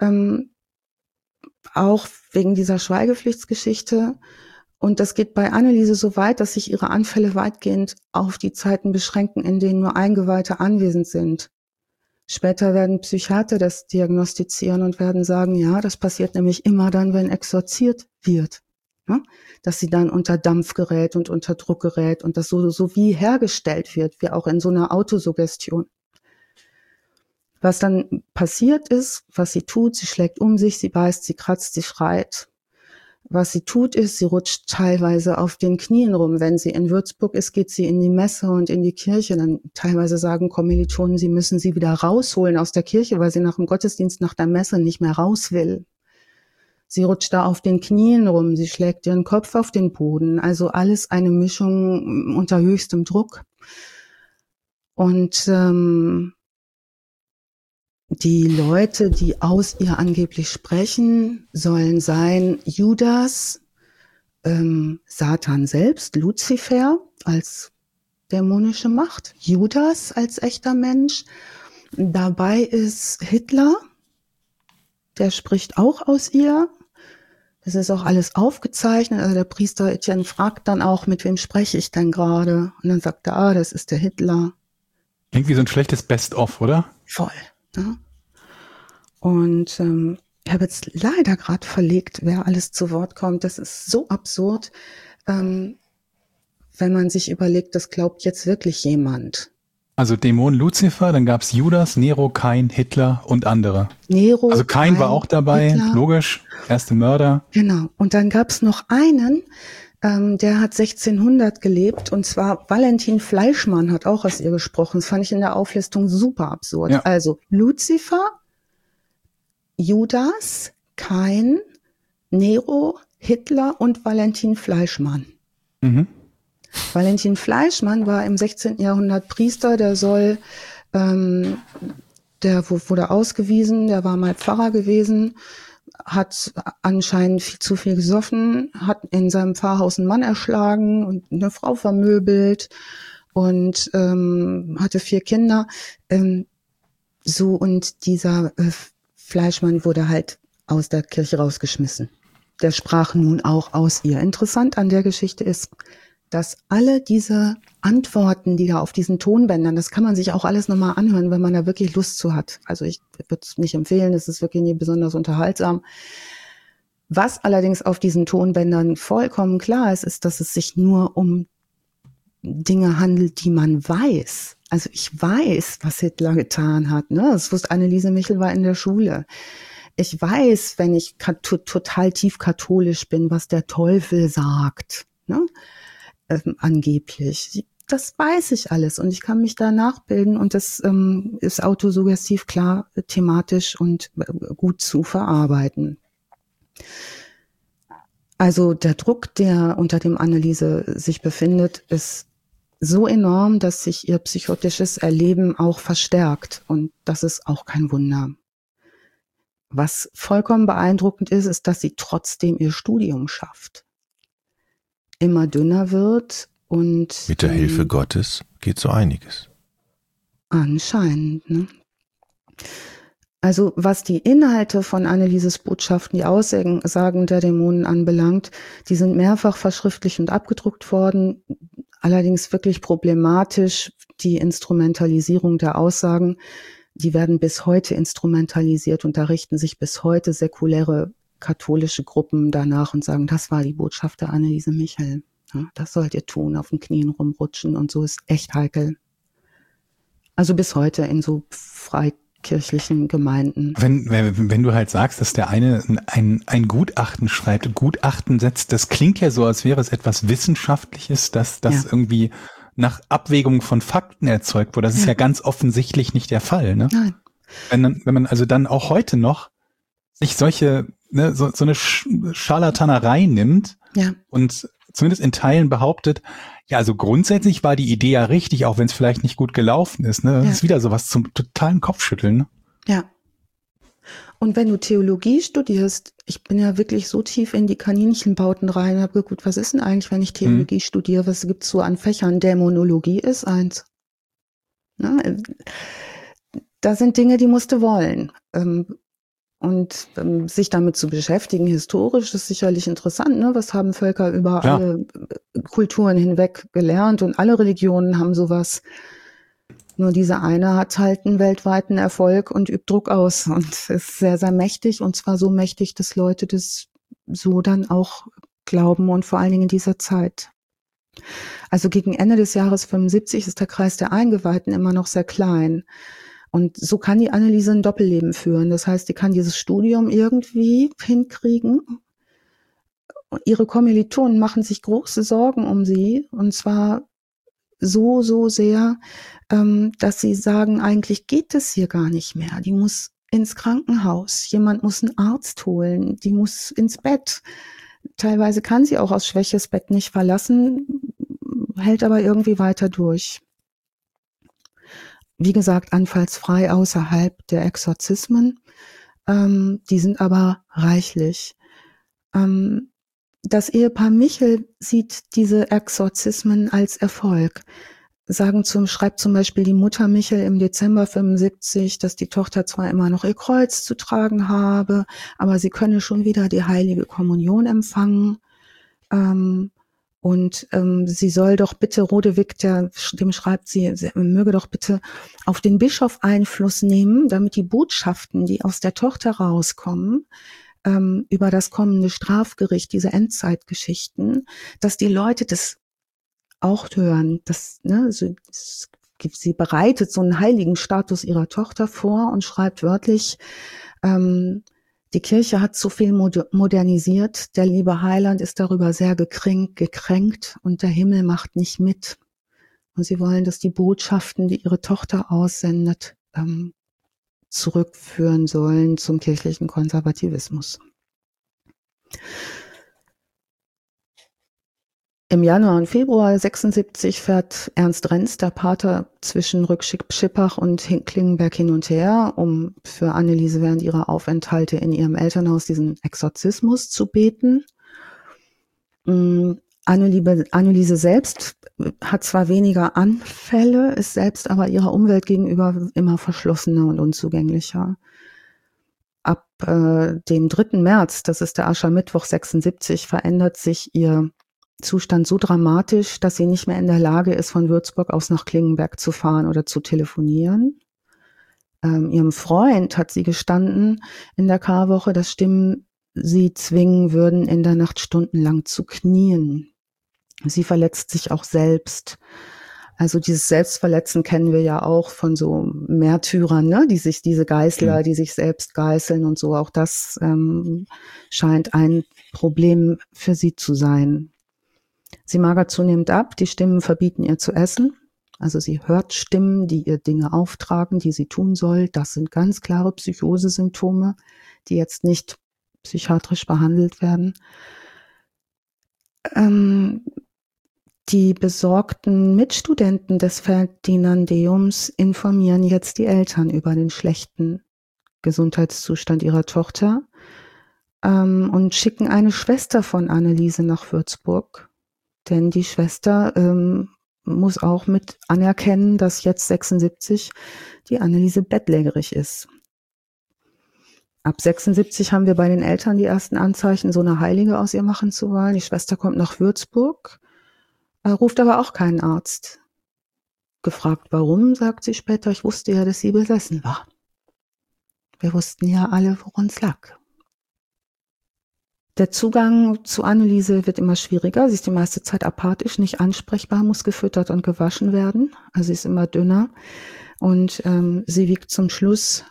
auch wegen dieser Schweigepflichtsgeschichte. Und das geht bei Anneliese so weit, dass sich ihre Anfälle weitgehend auf die Zeiten beschränken, in denen nur Eingeweihte anwesend sind. Später werden Psychiater das diagnostizieren und werden sagen, ja, das passiert nämlich immer dann, wenn exorziert wird. Ja? Dass sie dann unter Dampf gerät und unter Druck gerät und das so wie hergestellt wird, wie auch in so einer Autosuggestion. Was dann passiert ist, was sie tut, sie schlägt um sich, sie beißt, sie kratzt, sie schreit. Was sie tut, ist, sie rutscht teilweise auf den Knien rum. Wenn sie in Würzburg ist, geht sie in die Messe und in die Kirche. Dann teilweise sagen Kommilitonen, sie müssen sie wieder rausholen aus der Kirche, weil sie nach dem Gottesdienst, nach der Messe nicht mehr raus will. Sie rutscht da auf den Knien rum, sie schlägt ihren Kopf auf den Boden. Also alles eine Mischung unter höchstem Druck. Und Die Leute, die aus ihr angeblich sprechen, sollen sein Judas, Satan selbst, Luzifer als dämonische Macht, Judas als echter Mensch. Dabei ist Hitler, der spricht auch aus ihr. Das ist auch alles aufgezeichnet. Also der Priester Etienne fragt dann auch, mit wem spreche ich denn gerade? Und dann sagt er, das ist der Hitler. Klingt wie so ein schlechtes Best-of, oder? Voll. Ne? Und ich habe jetzt leider gerade verlegt, wer alles zu Wort kommt. Das ist so absurd, wenn man sich überlegt, das glaubt jetzt wirklich jemand. Also Dämon Luzifer, dann gab's Judas, Nero, Kain, Hitler und andere. Nero, Also Kain war auch dabei, Hitler. logisch, erste Mörder. Genau. Und dann gab's noch einen, der hat 1600 gelebt, und zwar Valentin Fleischmann hat auch aus ihr gesprochen. Das fand ich in der Auflistung super absurd. Ja. Also Luzifer, Judas, Kain, Nero, Hitler und Valentin Fleischmann. Mhm. Valentin Fleischmann war im 16. Jahrhundert Priester, der soll, der wurde ausgewiesen, der war mal Pfarrer gewesen, hat anscheinend zu viel gesoffen, hat in seinem Pfarrhaus einen Mann erschlagen und eine Frau vermöbelt und hatte 4 Kinder. Und dieser Fleischmann wurde halt aus der Kirche rausgeschmissen. Der sprach nun auch aus ihr. Interessant an der Geschichte ist, dass alle diese Antworten, die da auf diesen Tonbändern, das kann man sich auch alles nochmal anhören, wenn man da wirklich Lust zu hat. Also ich würde es nicht empfehlen, es ist wirklich nie besonders unterhaltsam. Was allerdings auf diesen Tonbändern vollkommen klar ist, ist, dass es sich nur um Dinge handelt, die man weiß. Also ich weiß, was Hitler getan hat. Ne? Das wusste Anneliese Michel, war in der Schule. Ich weiß, wenn ich total tief katholisch bin, was der Teufel sagt. Ne? Angeblich. Das weiß ich alles und ich kann mich da nachbilden und das ist autosuggestiv klar, thematisch und gut zu verarbeiten. Also der Druck, der unter dem Anneliese sich befindet, ist so enorm, dass sich ihr psychotisches Erleben auch verstärkt und das ist auch kein Wunder. Was vollkommen beeindruckend ist, ist, dass sie trotzdem ihr Studium schafft. Immer dünner wird und Mit der Hilfe Gottes geht so einiges. Anscheinend, ne? Also was die Inhalte von Annelieses Botschaften, die Aussagen der Dämonen anbelangt, die sind mehrfach verschriftlicht und abgedruckt worden. Allerdings wirklich problematisch die Instrumentalisierung der Aussagen. Die werden bis heute instrumentalisiert und da richten sich bis heute säkuläre katholische Gruppen danach und sagen, das war die Botschaft der Anneliese Michel. Ja, das sollt ihr tun, auf den Knien rumrutschen und so ist echt heikel. Also bis heute in so freikirchlichen Gemeinden. Wenn du halt sagst, dass der eine ein Gutachten schreibt, Gutachten setzt, das klingt ja so, als wäre es etwas Wissenschaftliches, dass das irgendwie nach Abwägung von Fakten erzeugt wurde. Das ist ja ganz offensichtlich nicht der Fall. Ne? Nein. Wenn man also dann auch heute noch sich solche, ne, so eine Scharlatanerei nimmt und zumindest in Teilen behauptet, ja, also grundsätzlich war die Idee ja richtig, auch wenn es vielleicht nicht gut gelaufen ist. Ne? Das ist wieder sowas zum totalen Kopfschütteln. Ne? Ja. Und wenn du Theologie studierst, ich bin ja wirklich so tief in die Kaninchenbauten rein, habe geguckt, was ist denn eigentlich, wenn ich Theologie studiere, was gibt's so an Fächern? Dämonologie ist eins. Na, da sind Dinge, die musst du wollen. Und sich damit zu beschäftigen, historisch, ist sicherlich interessant. Ne? Was haben Völker über alle Kulturen hinweg gelernt und alle Religionen haben sowas. Nur diese eine hat halt einen weltweiten Erfolg und übt Druck aus und ist sehr, sehr mächtig und zwar so mächtig, dass Leute das so dann auch glauben und vor allen Dingen in dieser Zeit. Also gegen Ende des Jahres 75 ist der Kreis der Eingeweihten immer noch sehr klein. Und so kann die Anneliese ein Doppelleben führen. Das heißt, die kann dieses Studium irgendwie hinkriegen. Ihre Kommilitonen machen sich große Sorgen um sie. Und zwar so sehr, dass sie sagen, eigentlich geht es hier gar nicht mehr. Die muss ins Krankenhaus. Jemand muss einen Arzt holen. Die muss ins Bett. Teilweise kann sie auch aus Schwäche das Bett nicht verlassen, hält aber irgendwie weiter durch. wie gesagt, anfallsfrei außerhalb der Exorzismen. Die sind aber reichlich. Das Ehepaar Michel sieht diese Exorzismen als Erfolg. Schreibt zum Beispiel die Mutter Michel im Dezember 75, dass die Tochter zwar immer noch ihr Kreuz zu tragen habe, aber sie könne schon wieder die heilige Kommunion empfangen. Sie soll doch bitte, Rodewig, dem schreibt sie möge doch bitte auf den Bischof Einfluss nehmen, damit die Botschaften, die aus der Tochter rauskommen, über das kommende Strafgericht, diese Endzeitgeschichten, dass die Leute das auch hören. Sie bereitet so einen heiligen Status ihrer Tochter vor und schreibt wörtlich, die Kirche hat zu viel modernisiert, der liebe Heiland ist darüber sehr gekränkt und der Himmel macht nicht mit. Und sie wollen, dass die Botschaften, die ihre Tochter aussendet, zurückführen sollen zum kirchlichen Konservativismus. Im Januar und Februar 76 fährt Ernst Renz, der Pater, zwischen Rückschippach und Klingenberg hin und her, um für Anneliese während ihrer Aufenthalte in ihrem Elternhaus diesen Exorzismus zu beten. Anneliese selbst hat zwar weniger Anfälle, ist selbst aber ihrer Umwelt gegenüber immer verschlossener und unzugänglicher. Ab dem 3. März, das ist der Aschermittwoch 76, verändert sich ihr Zustand so dramatisch, dass sie nicht mehr in der Lage ist, von Würzburg aus nach Klingenberg zu fahren oder zu telefonieren. Ihrem Freund hat sie gestanden in der Karwoche, dass Stimmen sie zwingen würden, in der Nacht stundenlang zu knien. Sie verletzt sich auch selbst. Also dieses Selbstverletzen kennen wir ja auch von so Märtyrern, ne? Diese Geißler, die sich selbst geißeln und so. Auch das scheint ein Problem für sie zu sein. Sie magert zunehmend ab, die Stimmen verbieten ihr zu essen. Also sie hört Stimmen, die ihr Dinge auftragen, die sie tun soll. Das sind ganz klare Psychosesymptome, die jetzt nicht psychiatrisch behandelt werden. Die besorgten Mitstudenten des Ferdinandeums informieren jetzt die Eltern über den schlechten Gesundheitszustand ihrer Tochter und schicken eine Schwester von Anneliese nach Würzburg. Denn die Schwester muss auch mit anerkennen, dass jetzt 76 die Anneliese bettlägerig ist. Ab 76 haben wir bei den Eltern die ersten Anzeichen, so eine Heilige aus ihr machen zu wollen. Die Schwester kommt nach Würzburg, ruft aber auch keinen Arzt. Gefragt, warum, sagt sie später, ich wusste ja, dass sie besessen war. Wir wussten ja alle, woran es lag. Der Zugang zu Anneliese wird immer schwieriger. Sie ist die meiste Zeit apathisch, nicht ansprechbar, muss gefüttert und gewaschen werden. Also sie ist immer dünner. Und sie wiegt zum Schluss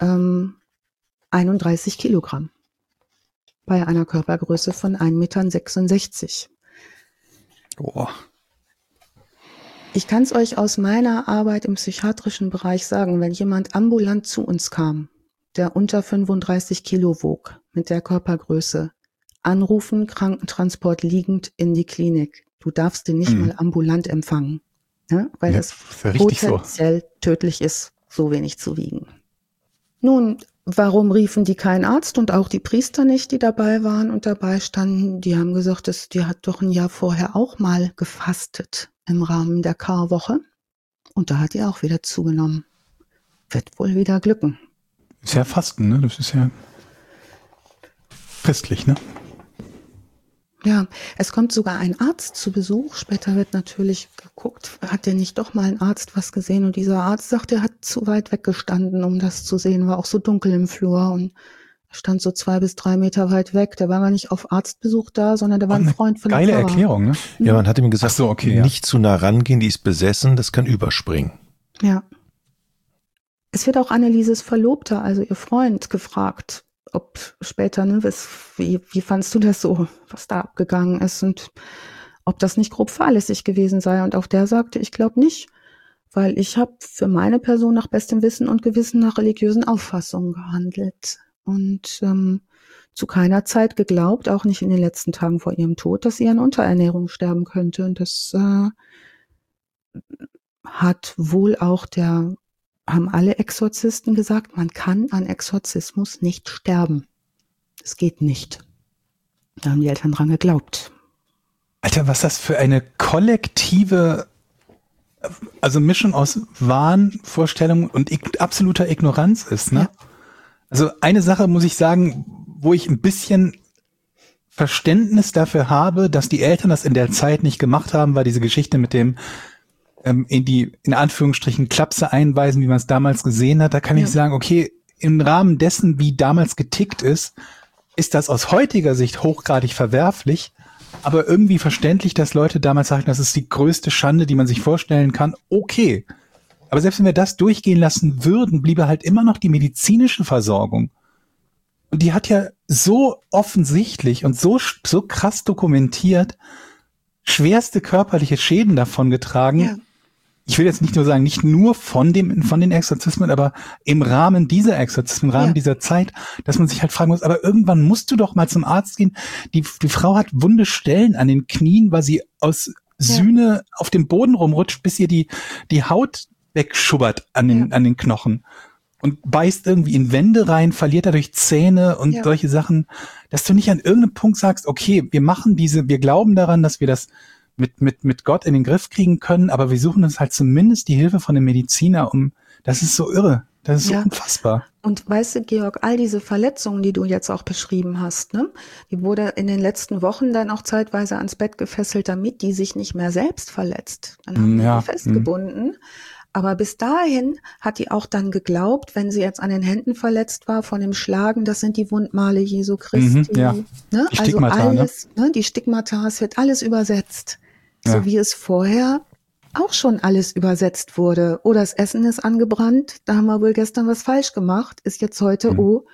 31 Kilogramm bei einer Körpergröße von 1,66 Meter. Oh. Ich kann es euch aus meiner Arbeit im psychiatrischen Bereich sagen, wenn jemand ambulant zu uns kam, der unter 35 Kilo wog, mit der Körpergröße, anrufen, Krankentransport liegend in die Klinik. Du darfst den nicht mal ambulant empfangen, ne? Weil es potenziell tödlich ist, so wenig zu wiegen. Nun, warum riefen die keinen Arzt und auch die Priester nicht, die dabei waren und dabei standen? Die haben gesagt, die hat doch ein Jahr vorher auch mal gefastet im Rahmen der Karwoche und da hat die auch wieder zugenommen. Wird wohl wieder glücken. Ist ja Fasten, ne? Das ist ja christlich, ne? Ja, es kommt sogar ein Arzt zu Besuch. Später wird natürlich geguckt, hat denn nicht doch mal ein Arzt was gesehen? Und dieser Arzt sagt, er hat zu weit weggestanden, um das zu sehen. War auch so dunkel im Flur und stand so 2 bis 3 Meter weit weg. Der war gar nicht auf Arztbesuch da, sondern der war ein Freund von der Geile Pfarrer. Erklärung, ne? Ja, man hat ihm gesagt, so, okay, nicht zu nah rangehen, die ist besessen, das kann überspringen. Ja. Es wird auch Annelieses Verlobter, also ihr Freund, gefragt, ob später, ne, wie fandst du das so, was da abgegangen ist und ob das nicht grob fahrlässig gewesen sei. Und auch der sagte, ich glaube nicht, weil ich habe für meine Person nach bestem Wissen und Gewissen nach religiösen Auffassungen gehandelt und zu keiner Zeit geglaubt, auch nicht in den letzten Tagen vor ihrem Tod, dass sie an Unterernährung sterben könnte. Und das hat wohl auch der haben alle Exorzisten gesagt, man kann an Exorzismus nicht sterben. Es geht nicht. Da haben die Eltern dran geglaubt. Alter, was das für eine kollektive, also Mischung aus Wahnvorstellungen und absoluter Ignoranz ist, ne? Ja. Also eine Sache muss ich sagen, wo ich ein bisschen Verständnis dafür habe, dass die Eltern das in der Zeit nicht gemacht haben, war diese Geschichte mit dem in die, in Anführungsstrichen, Klapse einweisen, wie man es damals gesehen hat. Da kann ich sagen, okay, im Rahmen dessen, wie damals getickt ist das aus heutiger Sicht hochgradig verwerflich, aber irgendwie verständlich, dass Leute damals sagten, das ist die größte Schande, die man sich vorstellen kann. Okay. Aber selbst wenn wir das durchgehen lassen würden, bliebe halt immer noch die medizinische Versorgung. Und die hat ja so offensichtlich und so krass dokumentiert schwerste körperliche Schäden davongetragen. Ja. Ich will jetzt nicht nur sagen, nicht nur von den Exorzismen, aber im Rahmen dieser Exorzismen, im Rahmen dieser Zeit, dass man sich halt fragen muss, aber irgendwann musst du doch mal zum Arzt gehen. Die Frau hat wunde Stellen an den Knien, weil sie aus Sühne auf dem Boden rumrutscht, bis ihr die Haut wegschubbert an den Knochen und beißt irgendwie in Wände rein, verliert dadurch Zähne und solche Sachen, dass du nicht an irgendeinem Punkt sagst, okay, wir glauben daran, dass wir das mit Gott in den Griff kriegen können, aber wir suchen uns halt zumindest die Hilfe von einem Mediziner, das ist so irre, das ist so unfassbar. Und weißt du, Georg, all diese Verletzungen, die du jetzt auch beschrieben hast, ne, die wurde in den letzten Wochen dann auch zeitweise ans Bett gefesselt, damit die sich nicht mehr selbst verletzt. Dann haben die festgebunden. Aber bis dahin hat die auch dann geglaubt, wenn sie jetzt an den Händen verletzt war von dem Schlagen, das sind die Wundmale Jesu Christi. Ne? Die Stigmata, also alles, ne? Die Stigmata, es wird alles übersetzt. So wie es vorher auch schon alles übersetzt wurde. Oh, das Essen ist angebrannt, da haben wir wohl gestern was falsch gemacht, ist jetzt heute,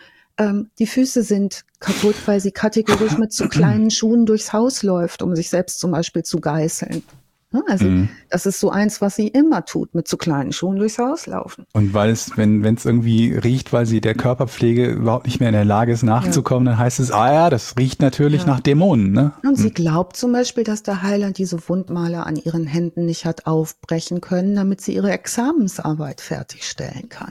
die Füße sind kaputt, weil sie kategorisch mit zu kleinen Schuhen durchs Haus läuft, um sich selbst zum Beispiel zu geißeln. Also das ist so eins, was sie immer tut, mit zu kleinen Schuhen durchs Haus laufen. Und weil es, wenn es irgendwie riecht, weil sie der Körperpflege überhaupt nicht mehr in der Lage ist, nachzukommen, dann heißt es, das riecht natürlich nach Dämonen. Ne? Und sie glaubt zum Beispiel, dass der Heiland diese Wundmale an ihren Händen nicht hat aufbrechen können, damit sie ihre Examensarbeit fertigstellen kann.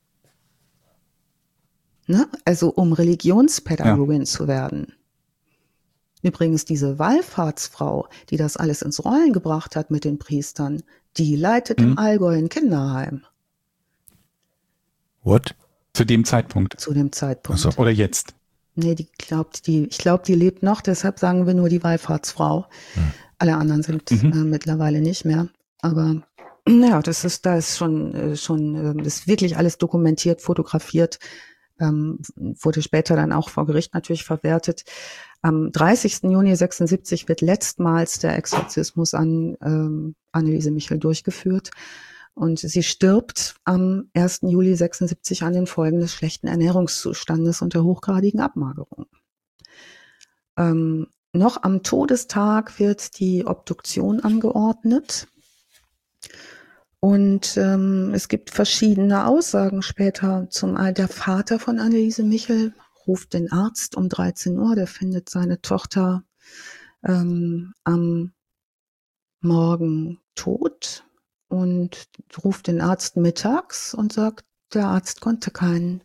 Ne? Also um Religionspädagogin zu werden. Übrigens, diese Wallfahrtsfrau, die das alles ins Rollen gebracht hat mit den Priestern, die leitet im Allgäu ein Kinderheim. What? Zu dem Zeitpunkt? Zu dem Zeitpunkt. Ach so. Oder jetzt? Nee, ich glaube, die lebt noch, deshalb sagen wir nur die Wallfahrtsfrau. Alle anderen sind mittlerweile nicht mehr. Aber das ist ist wirklich alles dokumentiert, fotografiert, wurde später dann auch vor Gericht natürlich verwertet. Am 30. Juni 76 wird letztmals der Exorzismus an Anneliese Michel durchgeführt. Und sie stirbt am 1. Juli 76 an den Folgen des schlechten Ernährungszustandes und der hochgradigen Abmagerung. Noch am Todestag wird die Obduktion angeordnet. Und es gibt verschiedene Aussagen später. Der Vater von Anneliese Michel ruft den Arzt um 13 Uhr, der findet seine Tochter am Morgen tot und ruft den Arzt mittags und sagt, der Arzt konnte keinen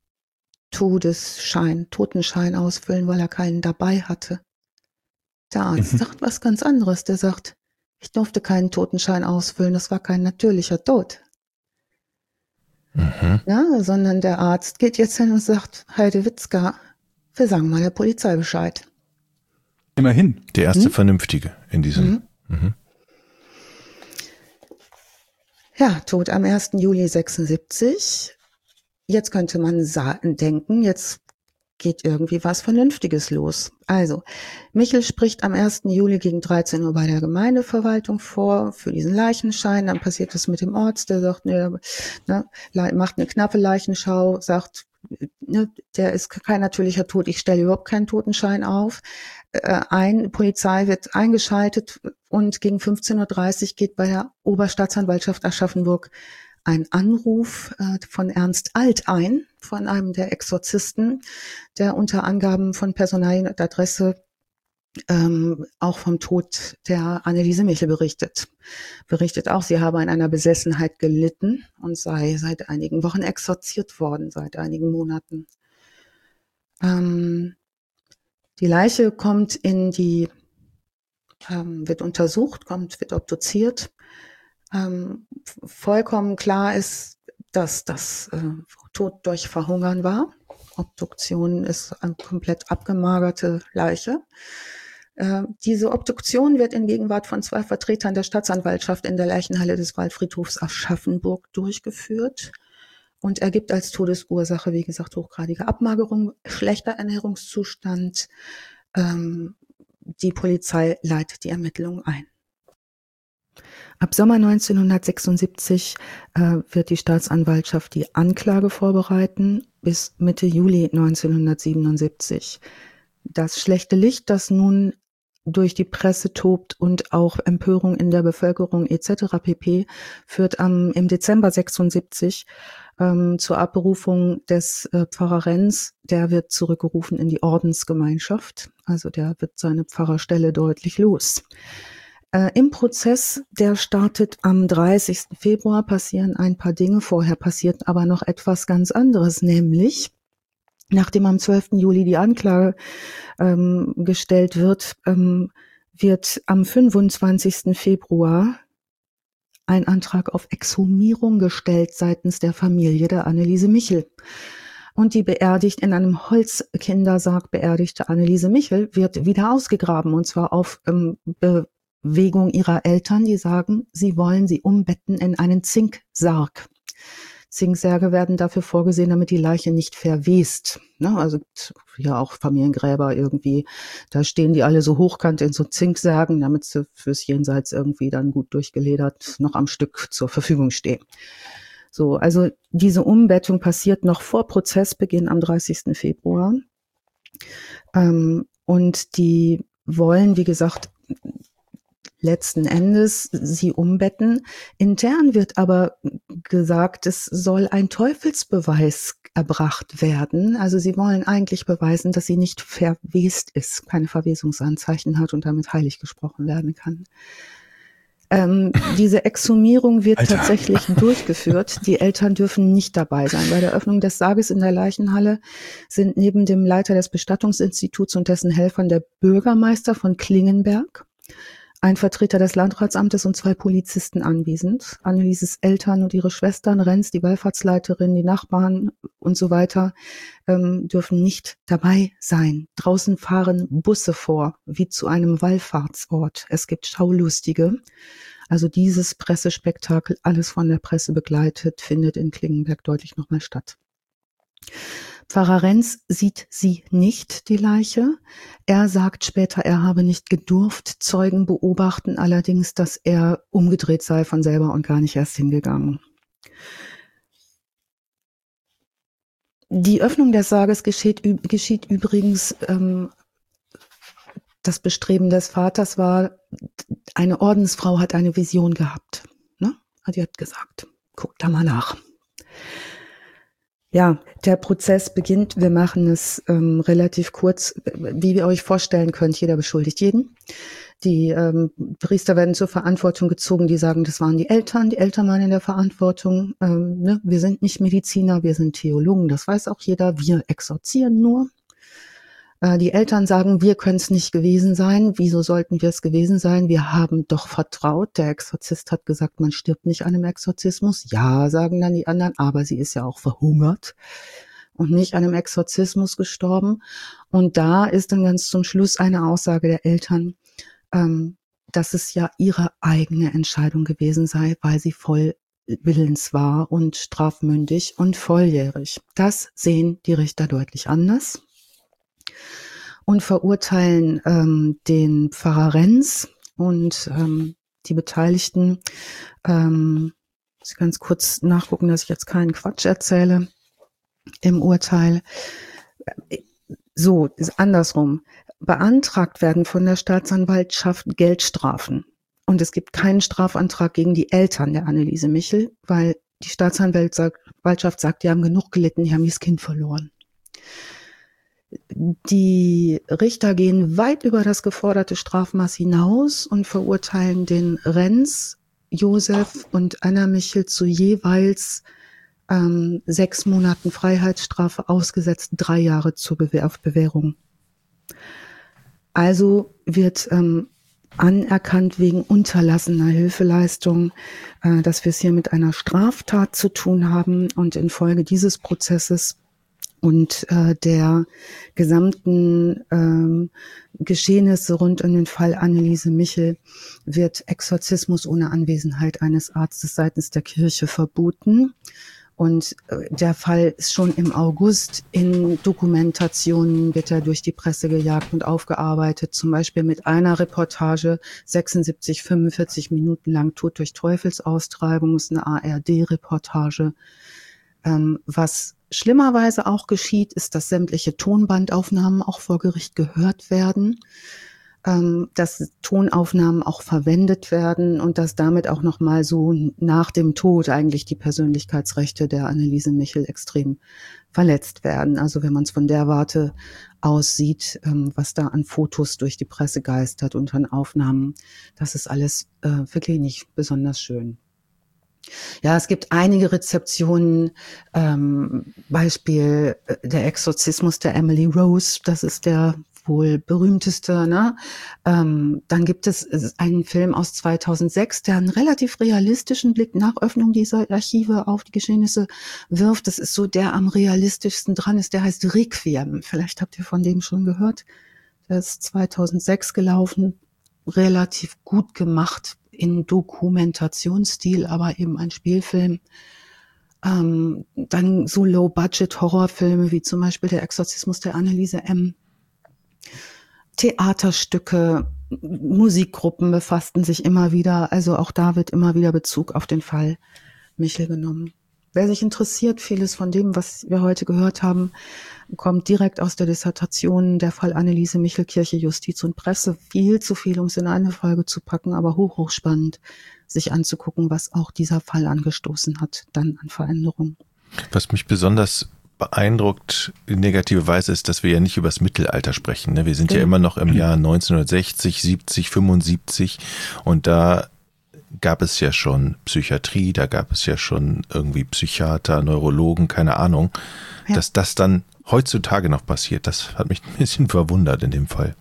Totenschein ausfüllen, weil er keinen dabei hatte. Der Arzt sagt was ganz anderes, der sagt, ich durfte keinen Totenschein ausfüllen, das war kein natürlicher Tod. Sondern der Arzt geht jetzt hin und sagt, Heidewitzka, wir sagen mal der Polizei Bescheid. Immerhin. Der erste Vernünftige in diesem. Ja, Tod am 1. Juli 76. Jetzt könnte man denken, jetzt geht irgendwie was Vernünftiges los. Also, Michel spricht am 1. Juli gegen 13 Uhr bei der Gemeindeverwaltung vor für diesen Leichenschein. Dann passiert das mit dem Arzt, der sagt, macht eine knappe Leichenschau, sagt, der ist kein natürlicher Tod, ich stelle überhaupt keinen Totenschein auf. Polizei wird eingeschaltet und gegen 15.30 Uhr geht bei der Oberstaatsanwaltschaft Aschaffenburg ein Anruf von Ernst Alt ein, von einem der Exorzisten, der unter Angaben von Personalien und Adresse auch vom Tod der Anneliese Michel berichtet. Berichtet auch, sie habe an einer Besessenheit gelitten und sei seit einigen Wochen exorziert worden, seit einigen Monaten. Die Leiche kommt wird untersucht, wird obduziert. Vollkommen klar ist, dass das Tod durch Verhungern war. Obduktion ist eine komplett abgemagerte Leiche. Diese Obduktion wird in Gegenwart von 2 Vertretern der Staatsanwaltschaft in der Leichenhalle des Waldfriedhofs Aschaffenburg durchgeführt und ergibt als Todesursache, wie gesagt, hochgradige Abmagerung, schlechter Ernährungszustand. Die Polizei leitet die Ermittlungen ein. Ab Sommer 1976 wird die Staatsanwaltschaft die Anklage vorbereiten bis Mitte Juli 1977. Das schlechte Licht, das nun durch die Presse tobt und auch Empörung in der Bevölkerung etc. pp. Führt im Dezember 76 zur Abberufung des Pfarrer Renz. Der wird zurückgerufen in die Ordensgemeinschaft, also der wird seine Pfarrerstelle deutlich los. Im Prozess, der startet am 30. Februar, passieren ein paar Dinge. Vorher passiert aber noch etwas ganz anderes, nämlich nachdem am 12. Juli die Anklage gestellt wird, wird am 25. Februar ein Antrag auf Exhumierung gestellt seitens der Familie der Anneliese Michel. Und die in einem Holzkindersarg beerdigte Anneliese Michel wird wieder ausgegraben, und zwar auf Bewegung ihrer Eltern, die sagen, sie wollen sie umbetten in einen Zinksarg. Zinksärge werden dafür vorgesehen, damit die Leiche nicht verwest. Ne? Also ja auch Familiengräber irgendwie, da stehen die alle so hochkant in so Zinksärgen, damit sie fürs Jenseits irgendwie dann gut durchgeledert noch am Stück zur Verfügung stehen. So, also diese Umbettung passiert noch vor Prozessbeginn am 30. Februar. Und die wollen, wie gesagt, letzten Endes sie umbetten. Intern wird aber gesagt, es soll ein Teufelsbeweis erbracht werden. Also sie wollen eigentlich beweisen, dass sie nicht verwest ist, keine Verwesungsanzeichen hat und damit heilig gesprochen werden kann. Diese Exhumierung wird tatsächlich durchgeführt. Die Eltern dürfen nicht dabei sein. Bei der Öffnung des Sarges in der Leichenhalle sind neben dem Leiter des Bestattungsinstituts und dessen Helfern der Bürgermeister von Klingenberg, ein Vertreter des Landratsamtes und 2 Polizisten anwesend. Annelieses Eltern und ihre Schwestern, Renz, die Wallfahrtsleiterin, die Nachbarn und so weiter, dürfen nicht dabei sein. Draußen fahren Busse vor, wie zu einem Wallfahrtsort. Es gibt Schaulustige. Also dieses Pressespektakel, alles von der Presse begleitet, findet in Klingenberg deutlich nochmal statt. Pfarrer Renz sieht sie nicht, die Leiche. Er sagt später, er habe nicht gedurft. Zeugen beobachten allerdings, dass er umgedreht sei von selber und gar nicht erst hingegangen. Die Öffnung des Sarges geschieht übrigens, das Bestreben des Vaters war, eine Ordensfrau hat eine Vision gehabt. Ne? Die hat gesagt, guckt da mal nach. Ja, der Prozess beginnt. Wir machen es relativ kurz. Wie ihr euch vorstellen könnt, jeder beschuldigt jeden. Die Priester werden zur Verantwortung gezogen, die sagen, das waren die Eltern waren in der Verantwortung. Ne? Wir sind nicht Mediziner, wir sind Theologen, das weiß auch jeder, wir exorzieren nur. Die Eltern sagen, wir können es nicht gewesen sein. Wieso sollten wir es gewesen sein? Wir haben doch vertraut. Der Exorzist hat gesagt, man stirbt nicht an einem Exorzismus. Ja, sagen dann die anderen, aber sie ist ja auch verhungert und nicht an einem Exorzismus gestorben. Und da ist dann ganz zum Schluss eine Aussage der Eltern, dass es ja ihre eigene Entscheidung gewesen sei, weil sie voll willens war und strafmündig und volljährig. Das sehen die Richter deutlich anders und verurteilen den Pfarrer Renz und die Beteiligten. Muss ich ganz kurz nachgucken, dass ich jetzt keinen Quatsch erzähle im Urteil. So, ist andersrum. Beantragt werden von der Staatsanwaltschaft Geldstrafen. Und es gibt keinen Strafantrag gegen die Eltern der Anneliese Michel, weil die Staatsanwaltschaft sagt, die haben genug gelitten, die haben das Kind verloren. Die Richter gehen weit über das geforderte Strafmaß hinaus und verurteilen den Renz, Josef und Anna Michel zu jeweils 6 Monaten Freiheitsstrafe, ausgesetzt 3 Jahre auf Bewährung. Also wird anerkannt wegen unterlassener Hilfeleistung, dass wir es hier mit einer Straftat zu tun haben, und infolge dieses Prozesses und der gesamten Geschehnisse rund um den Fall Anneliese Michel wird Exorzismus ohne Anwesenheit eines Arztes seitens der Kirche verboten. Und der Fall ist schon im August in Dokumentationen, wird er durch die Presse gejagt und aufgearbeitet, zum Beispiel mit einer Reportage, 45 Minuten lang Tod durch Teufelsaustreibung, ist eine ARD-Reportage. Was schlimmerweise auch geschieht, ist, dass sämtliche Tonbandaufnahmen auch vor Gericht gehört werden, dass Tonaufnahmen auch verwendet werden und dass damit auch nochmal so nach dem Tod eigentlich die Persönlichkeitsrechte der Anneliese Michel extrem verletzt werden. Also wenn man es von der Warte aus sieht, was da an Fotos durch die Presse geistert und an Aufnahmen, das ist alles wirklich nicht besonders schön. Ja, es gibt einige Rezeptionen, Beispiel der Exorzismus der Emily Rose, das ist der wohl berühmteste, ne? Dann gibt es einen Film aus 2006, der einen relativ realistischen Blick nach Öffnung dieser Archive auf die Geschehnisse wirft. Das ist so der am realistischsten dran ist, der heißt Requiem. Vielleicht habt ihr von dem schon gehört. Der ist 2006 gelaufen, relativ gut gemacht in Dokumentationsstil, aber eben ein Spielfilm. Dann so Low-Budget-Horrorfilme wie zum Beispiel der Exorzismus der Anneliese M. Theaterstücke, Musikgruppen befassten sich immer wieder, also auch da wird immer wieder Bezug auf den Fall Michel genommen. Wer sich interessiert, vieles von dem, was wir heute gehört haben, kommt direkt aus der Dissertation Der Fall Anneliese Michel, Kirche, Justiz und Presse. Viel zu viel, um es in eine Folge zu packen, aber hochspannend, sich anzugucken, was auch dieser Fall angestoßen hat, dann an Veränderungen. Was mich besonders beeindruckt in negative Weise ist, dass wir ja nicht über das Mittelalter sprechen. Ne? Wir sind ja immer noch im Jahr 1960, 70, 75 und da gab es ja schon Psychiatrie, da gab es ja schon irgendwie Psychiater, Neurologen, keine Ahnung. Ja. Dass das dann heutzutage noch passiert, das hat mich ein bisschen verwundert in dem Fall.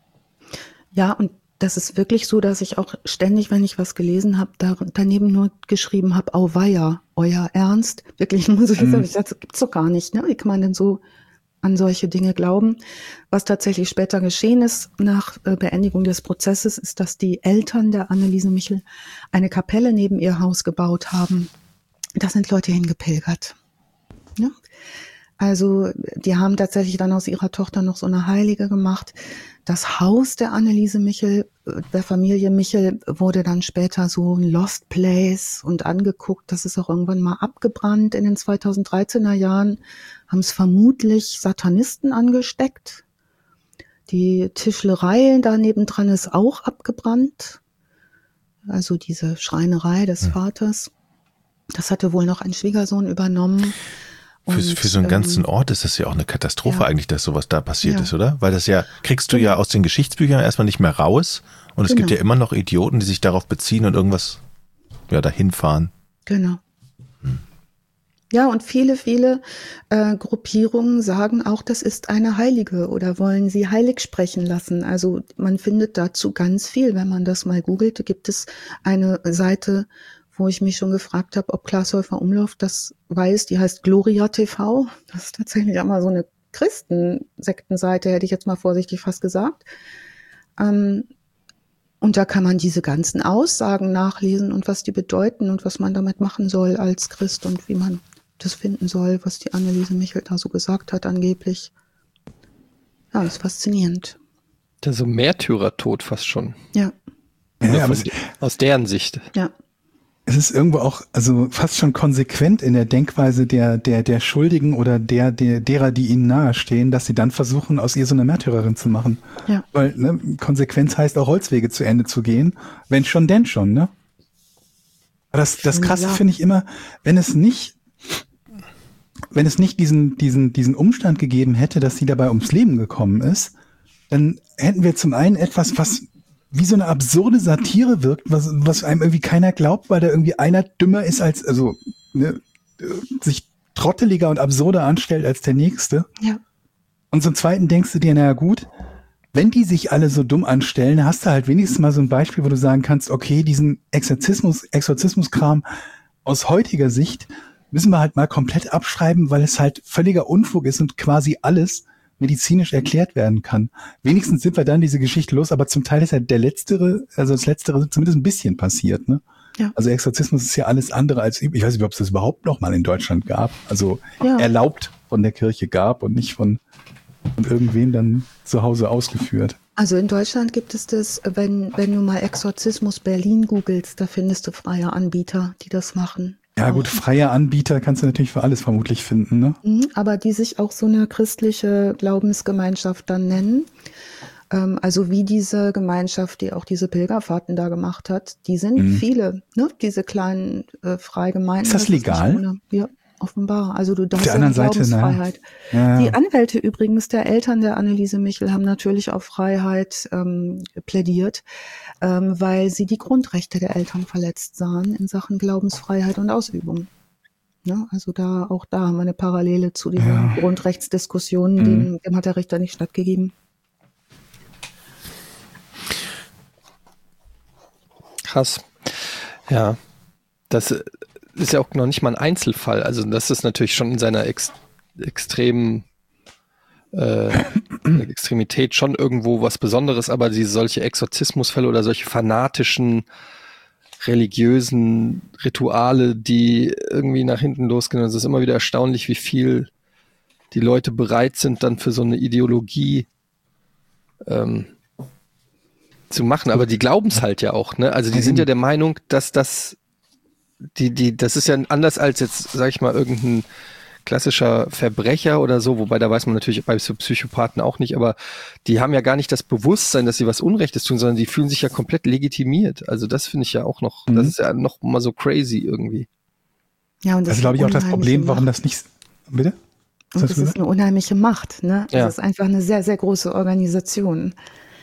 Ja, und das ist wirklich so, dass ich auch ständig, wenn ich was gelesen habe, daneben nur geschrieben habe, auweia, euer Ernst? Wirklich, muss ich sagen, das gibt's doch gar nicht. Ne? Wie kann man denn so an solche Dinge glauben? Was tatsächlich später geschehen ist, nach Beendigung des Prozesses, ist, dass die Eltern der Anneliese Michel eine Kapelle neben ihr Haus gebaut haben. Da sind Leute hingepilgert. Ja? Also die haben tatsächlich dann aus ihrer Tochter noch so eine Heilige gemacht. Das Haus der Anneliese Michel, der Familie Michel, wurde dann später so ein Lost Place und angeguckt. Das ist auch irgendwann mal abgebrannt in den 2013er Jahren. Haben es vermutlich Satanisten angesteckt. Die Tischlerei da nebendran ist auch abgebrannt. Also diese Schreinerei des Vaters. Das hatte wohl noch ein Schwiegersohn übernommen. Für so einen ganzen Ort ist das ja auch eine Katastrophe eigentlich, dass sowas da passiert ist, oder? Weil das ja, kriegst du ja aus den Geschichtsbüchern erstmal nicht mehr raus und es gibt ja immer noch Idioten, die sich darauf beziehen und irgendwas dahin fahren. Genau. Ja, und viele Gruppierungen sagen auch, das ist eine Heilige oder wollen sie heilig sprechen lassen. Also man findet dazu ganz viel. Wenn man das mal googelt, gibt es eine Seite, wo ich mich schon gefragt habe, ob Klaas Häufer Umlauf das weiß, die heißt Gloria TV. Das ist tatsächlich auch mal so eine Christensektenseite, hätte ich jetzt mal vorsichtig fast gesagt. Und da kann man diese ganzen Aussagen nachlesen und was die bedeuten und was man damit machen soll als Christ und wie man das finden soll, was die Anneliese Michel da so gesagt hat angeblich. Ja, das ist faszinierend. Das ist so Märtyrertod fast schon. Ja. Aus deren Sicht. Ja. Es ist irgendwo auch, also fast schon konsequent in der Denkweise der Schuldigen oder derer, die ihnen nahestehen, dass sie dann versuchen, aus ihr so eine Märtyrerin zu machen. Ja. Weil Konsequenz heißt auch Holzwege zu Ende zu gehen. Wenn schon, denn schon, ne? Aber das Krasse finde ich immer, wenn es nicht wenn es nicht diesen Umstand gegeben hätte, dass sie dabei ums Leben gekommen ist, dann hätten wir zum einen etwas, was wie so eine absurde Satire wirkt, was einem irgendwie keiner glaubt, weil da irgendwie einer dümmer ist als, also sich trotteliger und absurder anstellt als der Nächste. Ja. Und zum Zweiten denkst du dir, naja gut, wenn die sich alle so dumm anstellen, hast du halt wenigstens mal so ein Beispiel, wo du sagen kannst, okay, diesen Exorzismuskram aus heutiger Sicht müssen wir halt mal komplett abschreiben, weil es halt völliger Unfug ist und quasi alles medizinisch erklärt werden kann. Wenigstens sind wir dann diese Geschichte los, aber zum Teil ist ja das Letztere zumindest ein bisschen passiert, ne? Ja. Also Exorzismus ist ja alles andere als üblich. Ich weiß nicht, ob es das überhaupt noch mal in Deutschland gab. Also erlaubt von der Kirche gab und nicht von irgendwem dann zu Hause ausgeführt. Also in Deutschland gibt es das, wenn du mal Exorzismus Berlin googelst, da findest du freie Anbieter, die das machen. Ja gut, freie Anbieter kannst du natürlich für alles vermutlich finden, ne? Aber die sich auch so eine christliche Glaubensgemeinschaft dann nennen. Also wie diese Gemeinschaft, die auch diese Pilgerfahrten da gemacht hat, die sind viele, ne? Diese kleinen Freigemeinden. Ist das legal? Ja, offenbar. Also du darfst auf der anderen Seite, Glaubensfreiheit. Ja. Die Anwälte übrigens der Eltern der Anneliese Michel haben natürlich auf Freiheit plädiert, weil sie die Grundrechte der Eltern verletzt sahen in Sachen Glaubensfreiheit und Ausübung. Ne? Also auch da haben wir eine Parallele zu diesen Grundrechtsdiskussionen, dem hat der Richter nicht stattgegeben. Krass. Ja, das ist ja auch noch nicht mal ein Einzelfall. Also das ist natürlich schon in seiner extremen Extremität schon irgendwo was Besonderes, aber solche Exorzismusfälle oder solche fanatischen religiösen Rituale, die irgendwie nach hinten losgehen, es ist immer wieder erstaunlich, wie viel die Leute bereit sind, dann für so eine Ideologie zu machen, aber die glauben es halt ja auch, ne? Also die sind ja der Meinung, dass das ist ja anders als jetzt, sag ich mal, irgendein klassischer Verbrecher oder so, wobei da weiß man natürlich bei Psychopathen auch nicht, aber die haben ja gar nicht das Bewusstsein, dass sie was Unrechtes tun, sondern die fühlen sich ja komplett legitimiert. Also das finde ich ja auch noch, das ist ja noch mal so crazy irgendwie. Ja, und das ist, glaube ich, auch das Problem, warum das nicht, bitte? Und das ist eine unheimliche Macht, ne? Das ist einfach eine sehr, sehr große Organisation.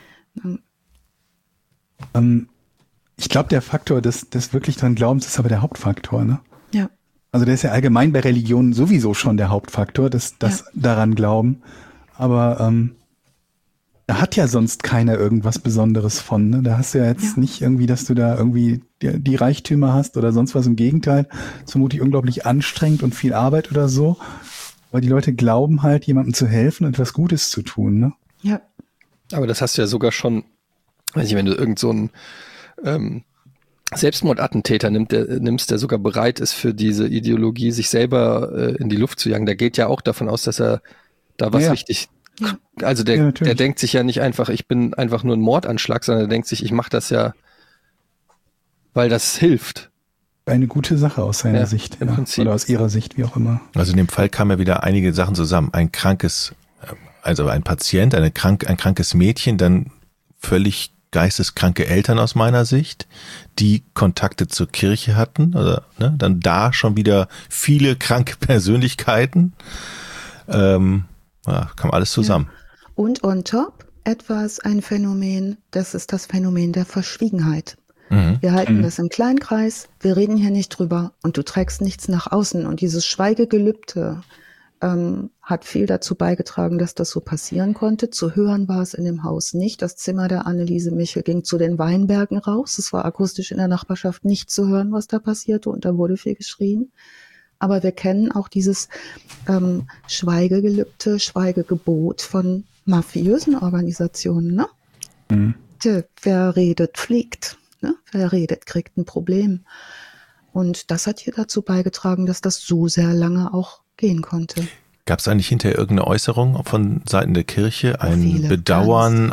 Ich glaube, der Faktor des wirklich dran Glaubens ist aber der Hauptfaktor, ne? Ja. Also der ist ja allgemein bei Religionen sowieso schon der Hauptfaktor, das daran glauben. Aber da hat ja sonst keiner irgendwas Besonderes von, ne? Da hast du ja jetzt nicht irgendwie, dass du da irgendwie die Reichtümer hast oder sonst was. Im Gegenteil, das ist vermutlich unglaublich anstrengend und viel Arbeit oder so. Weil die Leute glauben halt, jemandem zu helfen und etwas Gutes zu tun, ne? Ja. Aber das hast du ja sogar schon, weiß ich, wenn du irgend so einen Selbstmordattentäter nimmst, der sogar bereit ist, für diese Ideologie sich selber in die Luft zu jagen, der geht ja auch davon aus, dass er da was richtig, also der denkt sich ja nicht einfach, ich bin einfach nur ein Mordanschlag, sondern der denkt sich, ich mache das ja, weil das hilft. Eine gute Sache aus seiner Sicht, im Prinzip. Oder aus ihrer Sicht, wie auch immer. Also in dem Fall kamen ja wieder einige Sachen zusammen. Ein Patient, ein krankes Mädchen, dann völlig geisteskranke Eltern aus meiner Sicht, die Kontakte zur Kirche hatten, oder dann da schon wieder viele kranke Persönlichkeiten. Kam alles zusammen. Ja. Und on top ein Phänomen, das ist das Phänomen der Verschwiegenheit. Wir halten das im Kleinkreis, wir reden hier nicht drüber und du trägst nichts nach außen. Und dieses Schweigegelübde hat viel dazu beigetragen, dass das so passieren konnte. Zu hören war es in dem Haus nicht. Das Zimmer der Anneliese Michel ging zu den Weinbergen raus. Es war akustisch in der Nachbarschaft nicht zu hören, was da passierte, und da wurde viel geschrien. Aber wir kennen auch dieses Schweigegelübde, Schweigegebot von mafiösen Organisationen. Ne? Wer redet, fliegt. Ne? Wer redet, kriegt ein Problem. Und das hat hier dazu beigetragen, dass das so sehr lange auch gehen konnte. Gab es eigentlich hinterher irgendeine Äußerung von Seiten der Kirche? Ein viele, Bedauern,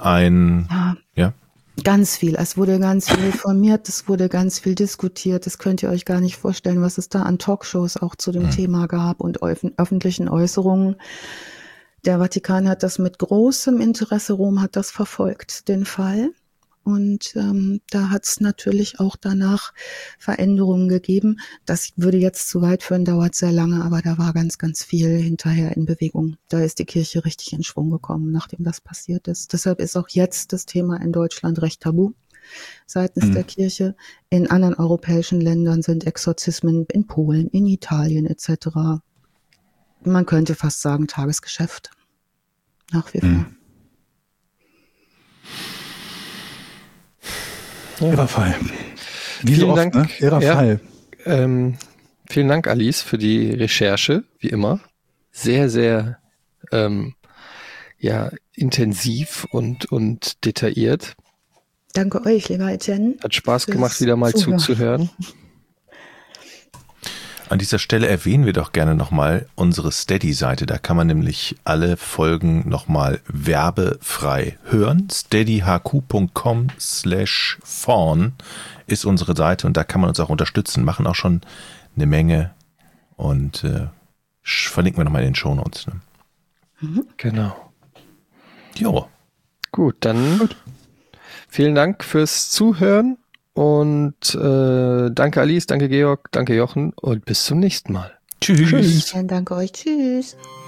Ganz viel. Es wurde ganz viel informiert, es wurde ganz viel diskutiert. Das könnt ihr euch gar nicht vorstellen, was es da an Talkshows auch zu dem Thema gab und öffentlichen Äußerungen. Der Vatikan hat das mit großem Interesse, Rom hat das verfolgt, den Fall. Und da hat es natürlich auch danach Veränderungen gegeben. Das würde jetzt zu weit führen, dauert sehr lange, aber da war ganz, ganz viel hinterher in Bewegung. Da ist die Kirche richtig in Schwung gekommen, nachdem das passiert ist. Deshalb ist auch jetzt das Thema in Deutschland recht tabu seitens der Kirche. In anderen europäischen Ländern sind Exorzismen, in Polen, in Italien etc. Man könnte fast sagen Tagesgeschäft. Nach wie vor. Irrer Fall. Wie Vielen so oft, Dank. ne? Irrer Ja. Fall. Vielen Dank, Alice, für die Recherche, wie immer. Sehr, sehr intensiv und detailliert. Danke euch, lieber Etienne. Hat Spaß fürs gemacht, wieder mal Zuhören. zuzuhören. An dieser Stelle erwähnen wir doch gerne nochmal unsere Steady-Seite. Da kann man nämlich alle Folgen nochmal werbefrei hören. steadyhq.com/fawn ist unsere Seite und da kann man uns auch unterstützen. Machen auch schon eine Menge und verlinken wir nochmal in den Shownotes. Ne? Genau. Jo. Gut, dann vielen Dank fürs Zuhören und danke Alice, danke Georg, danke Jochen und bis zum nächsten Mal. Tschüss. Danke euch. Tschüss.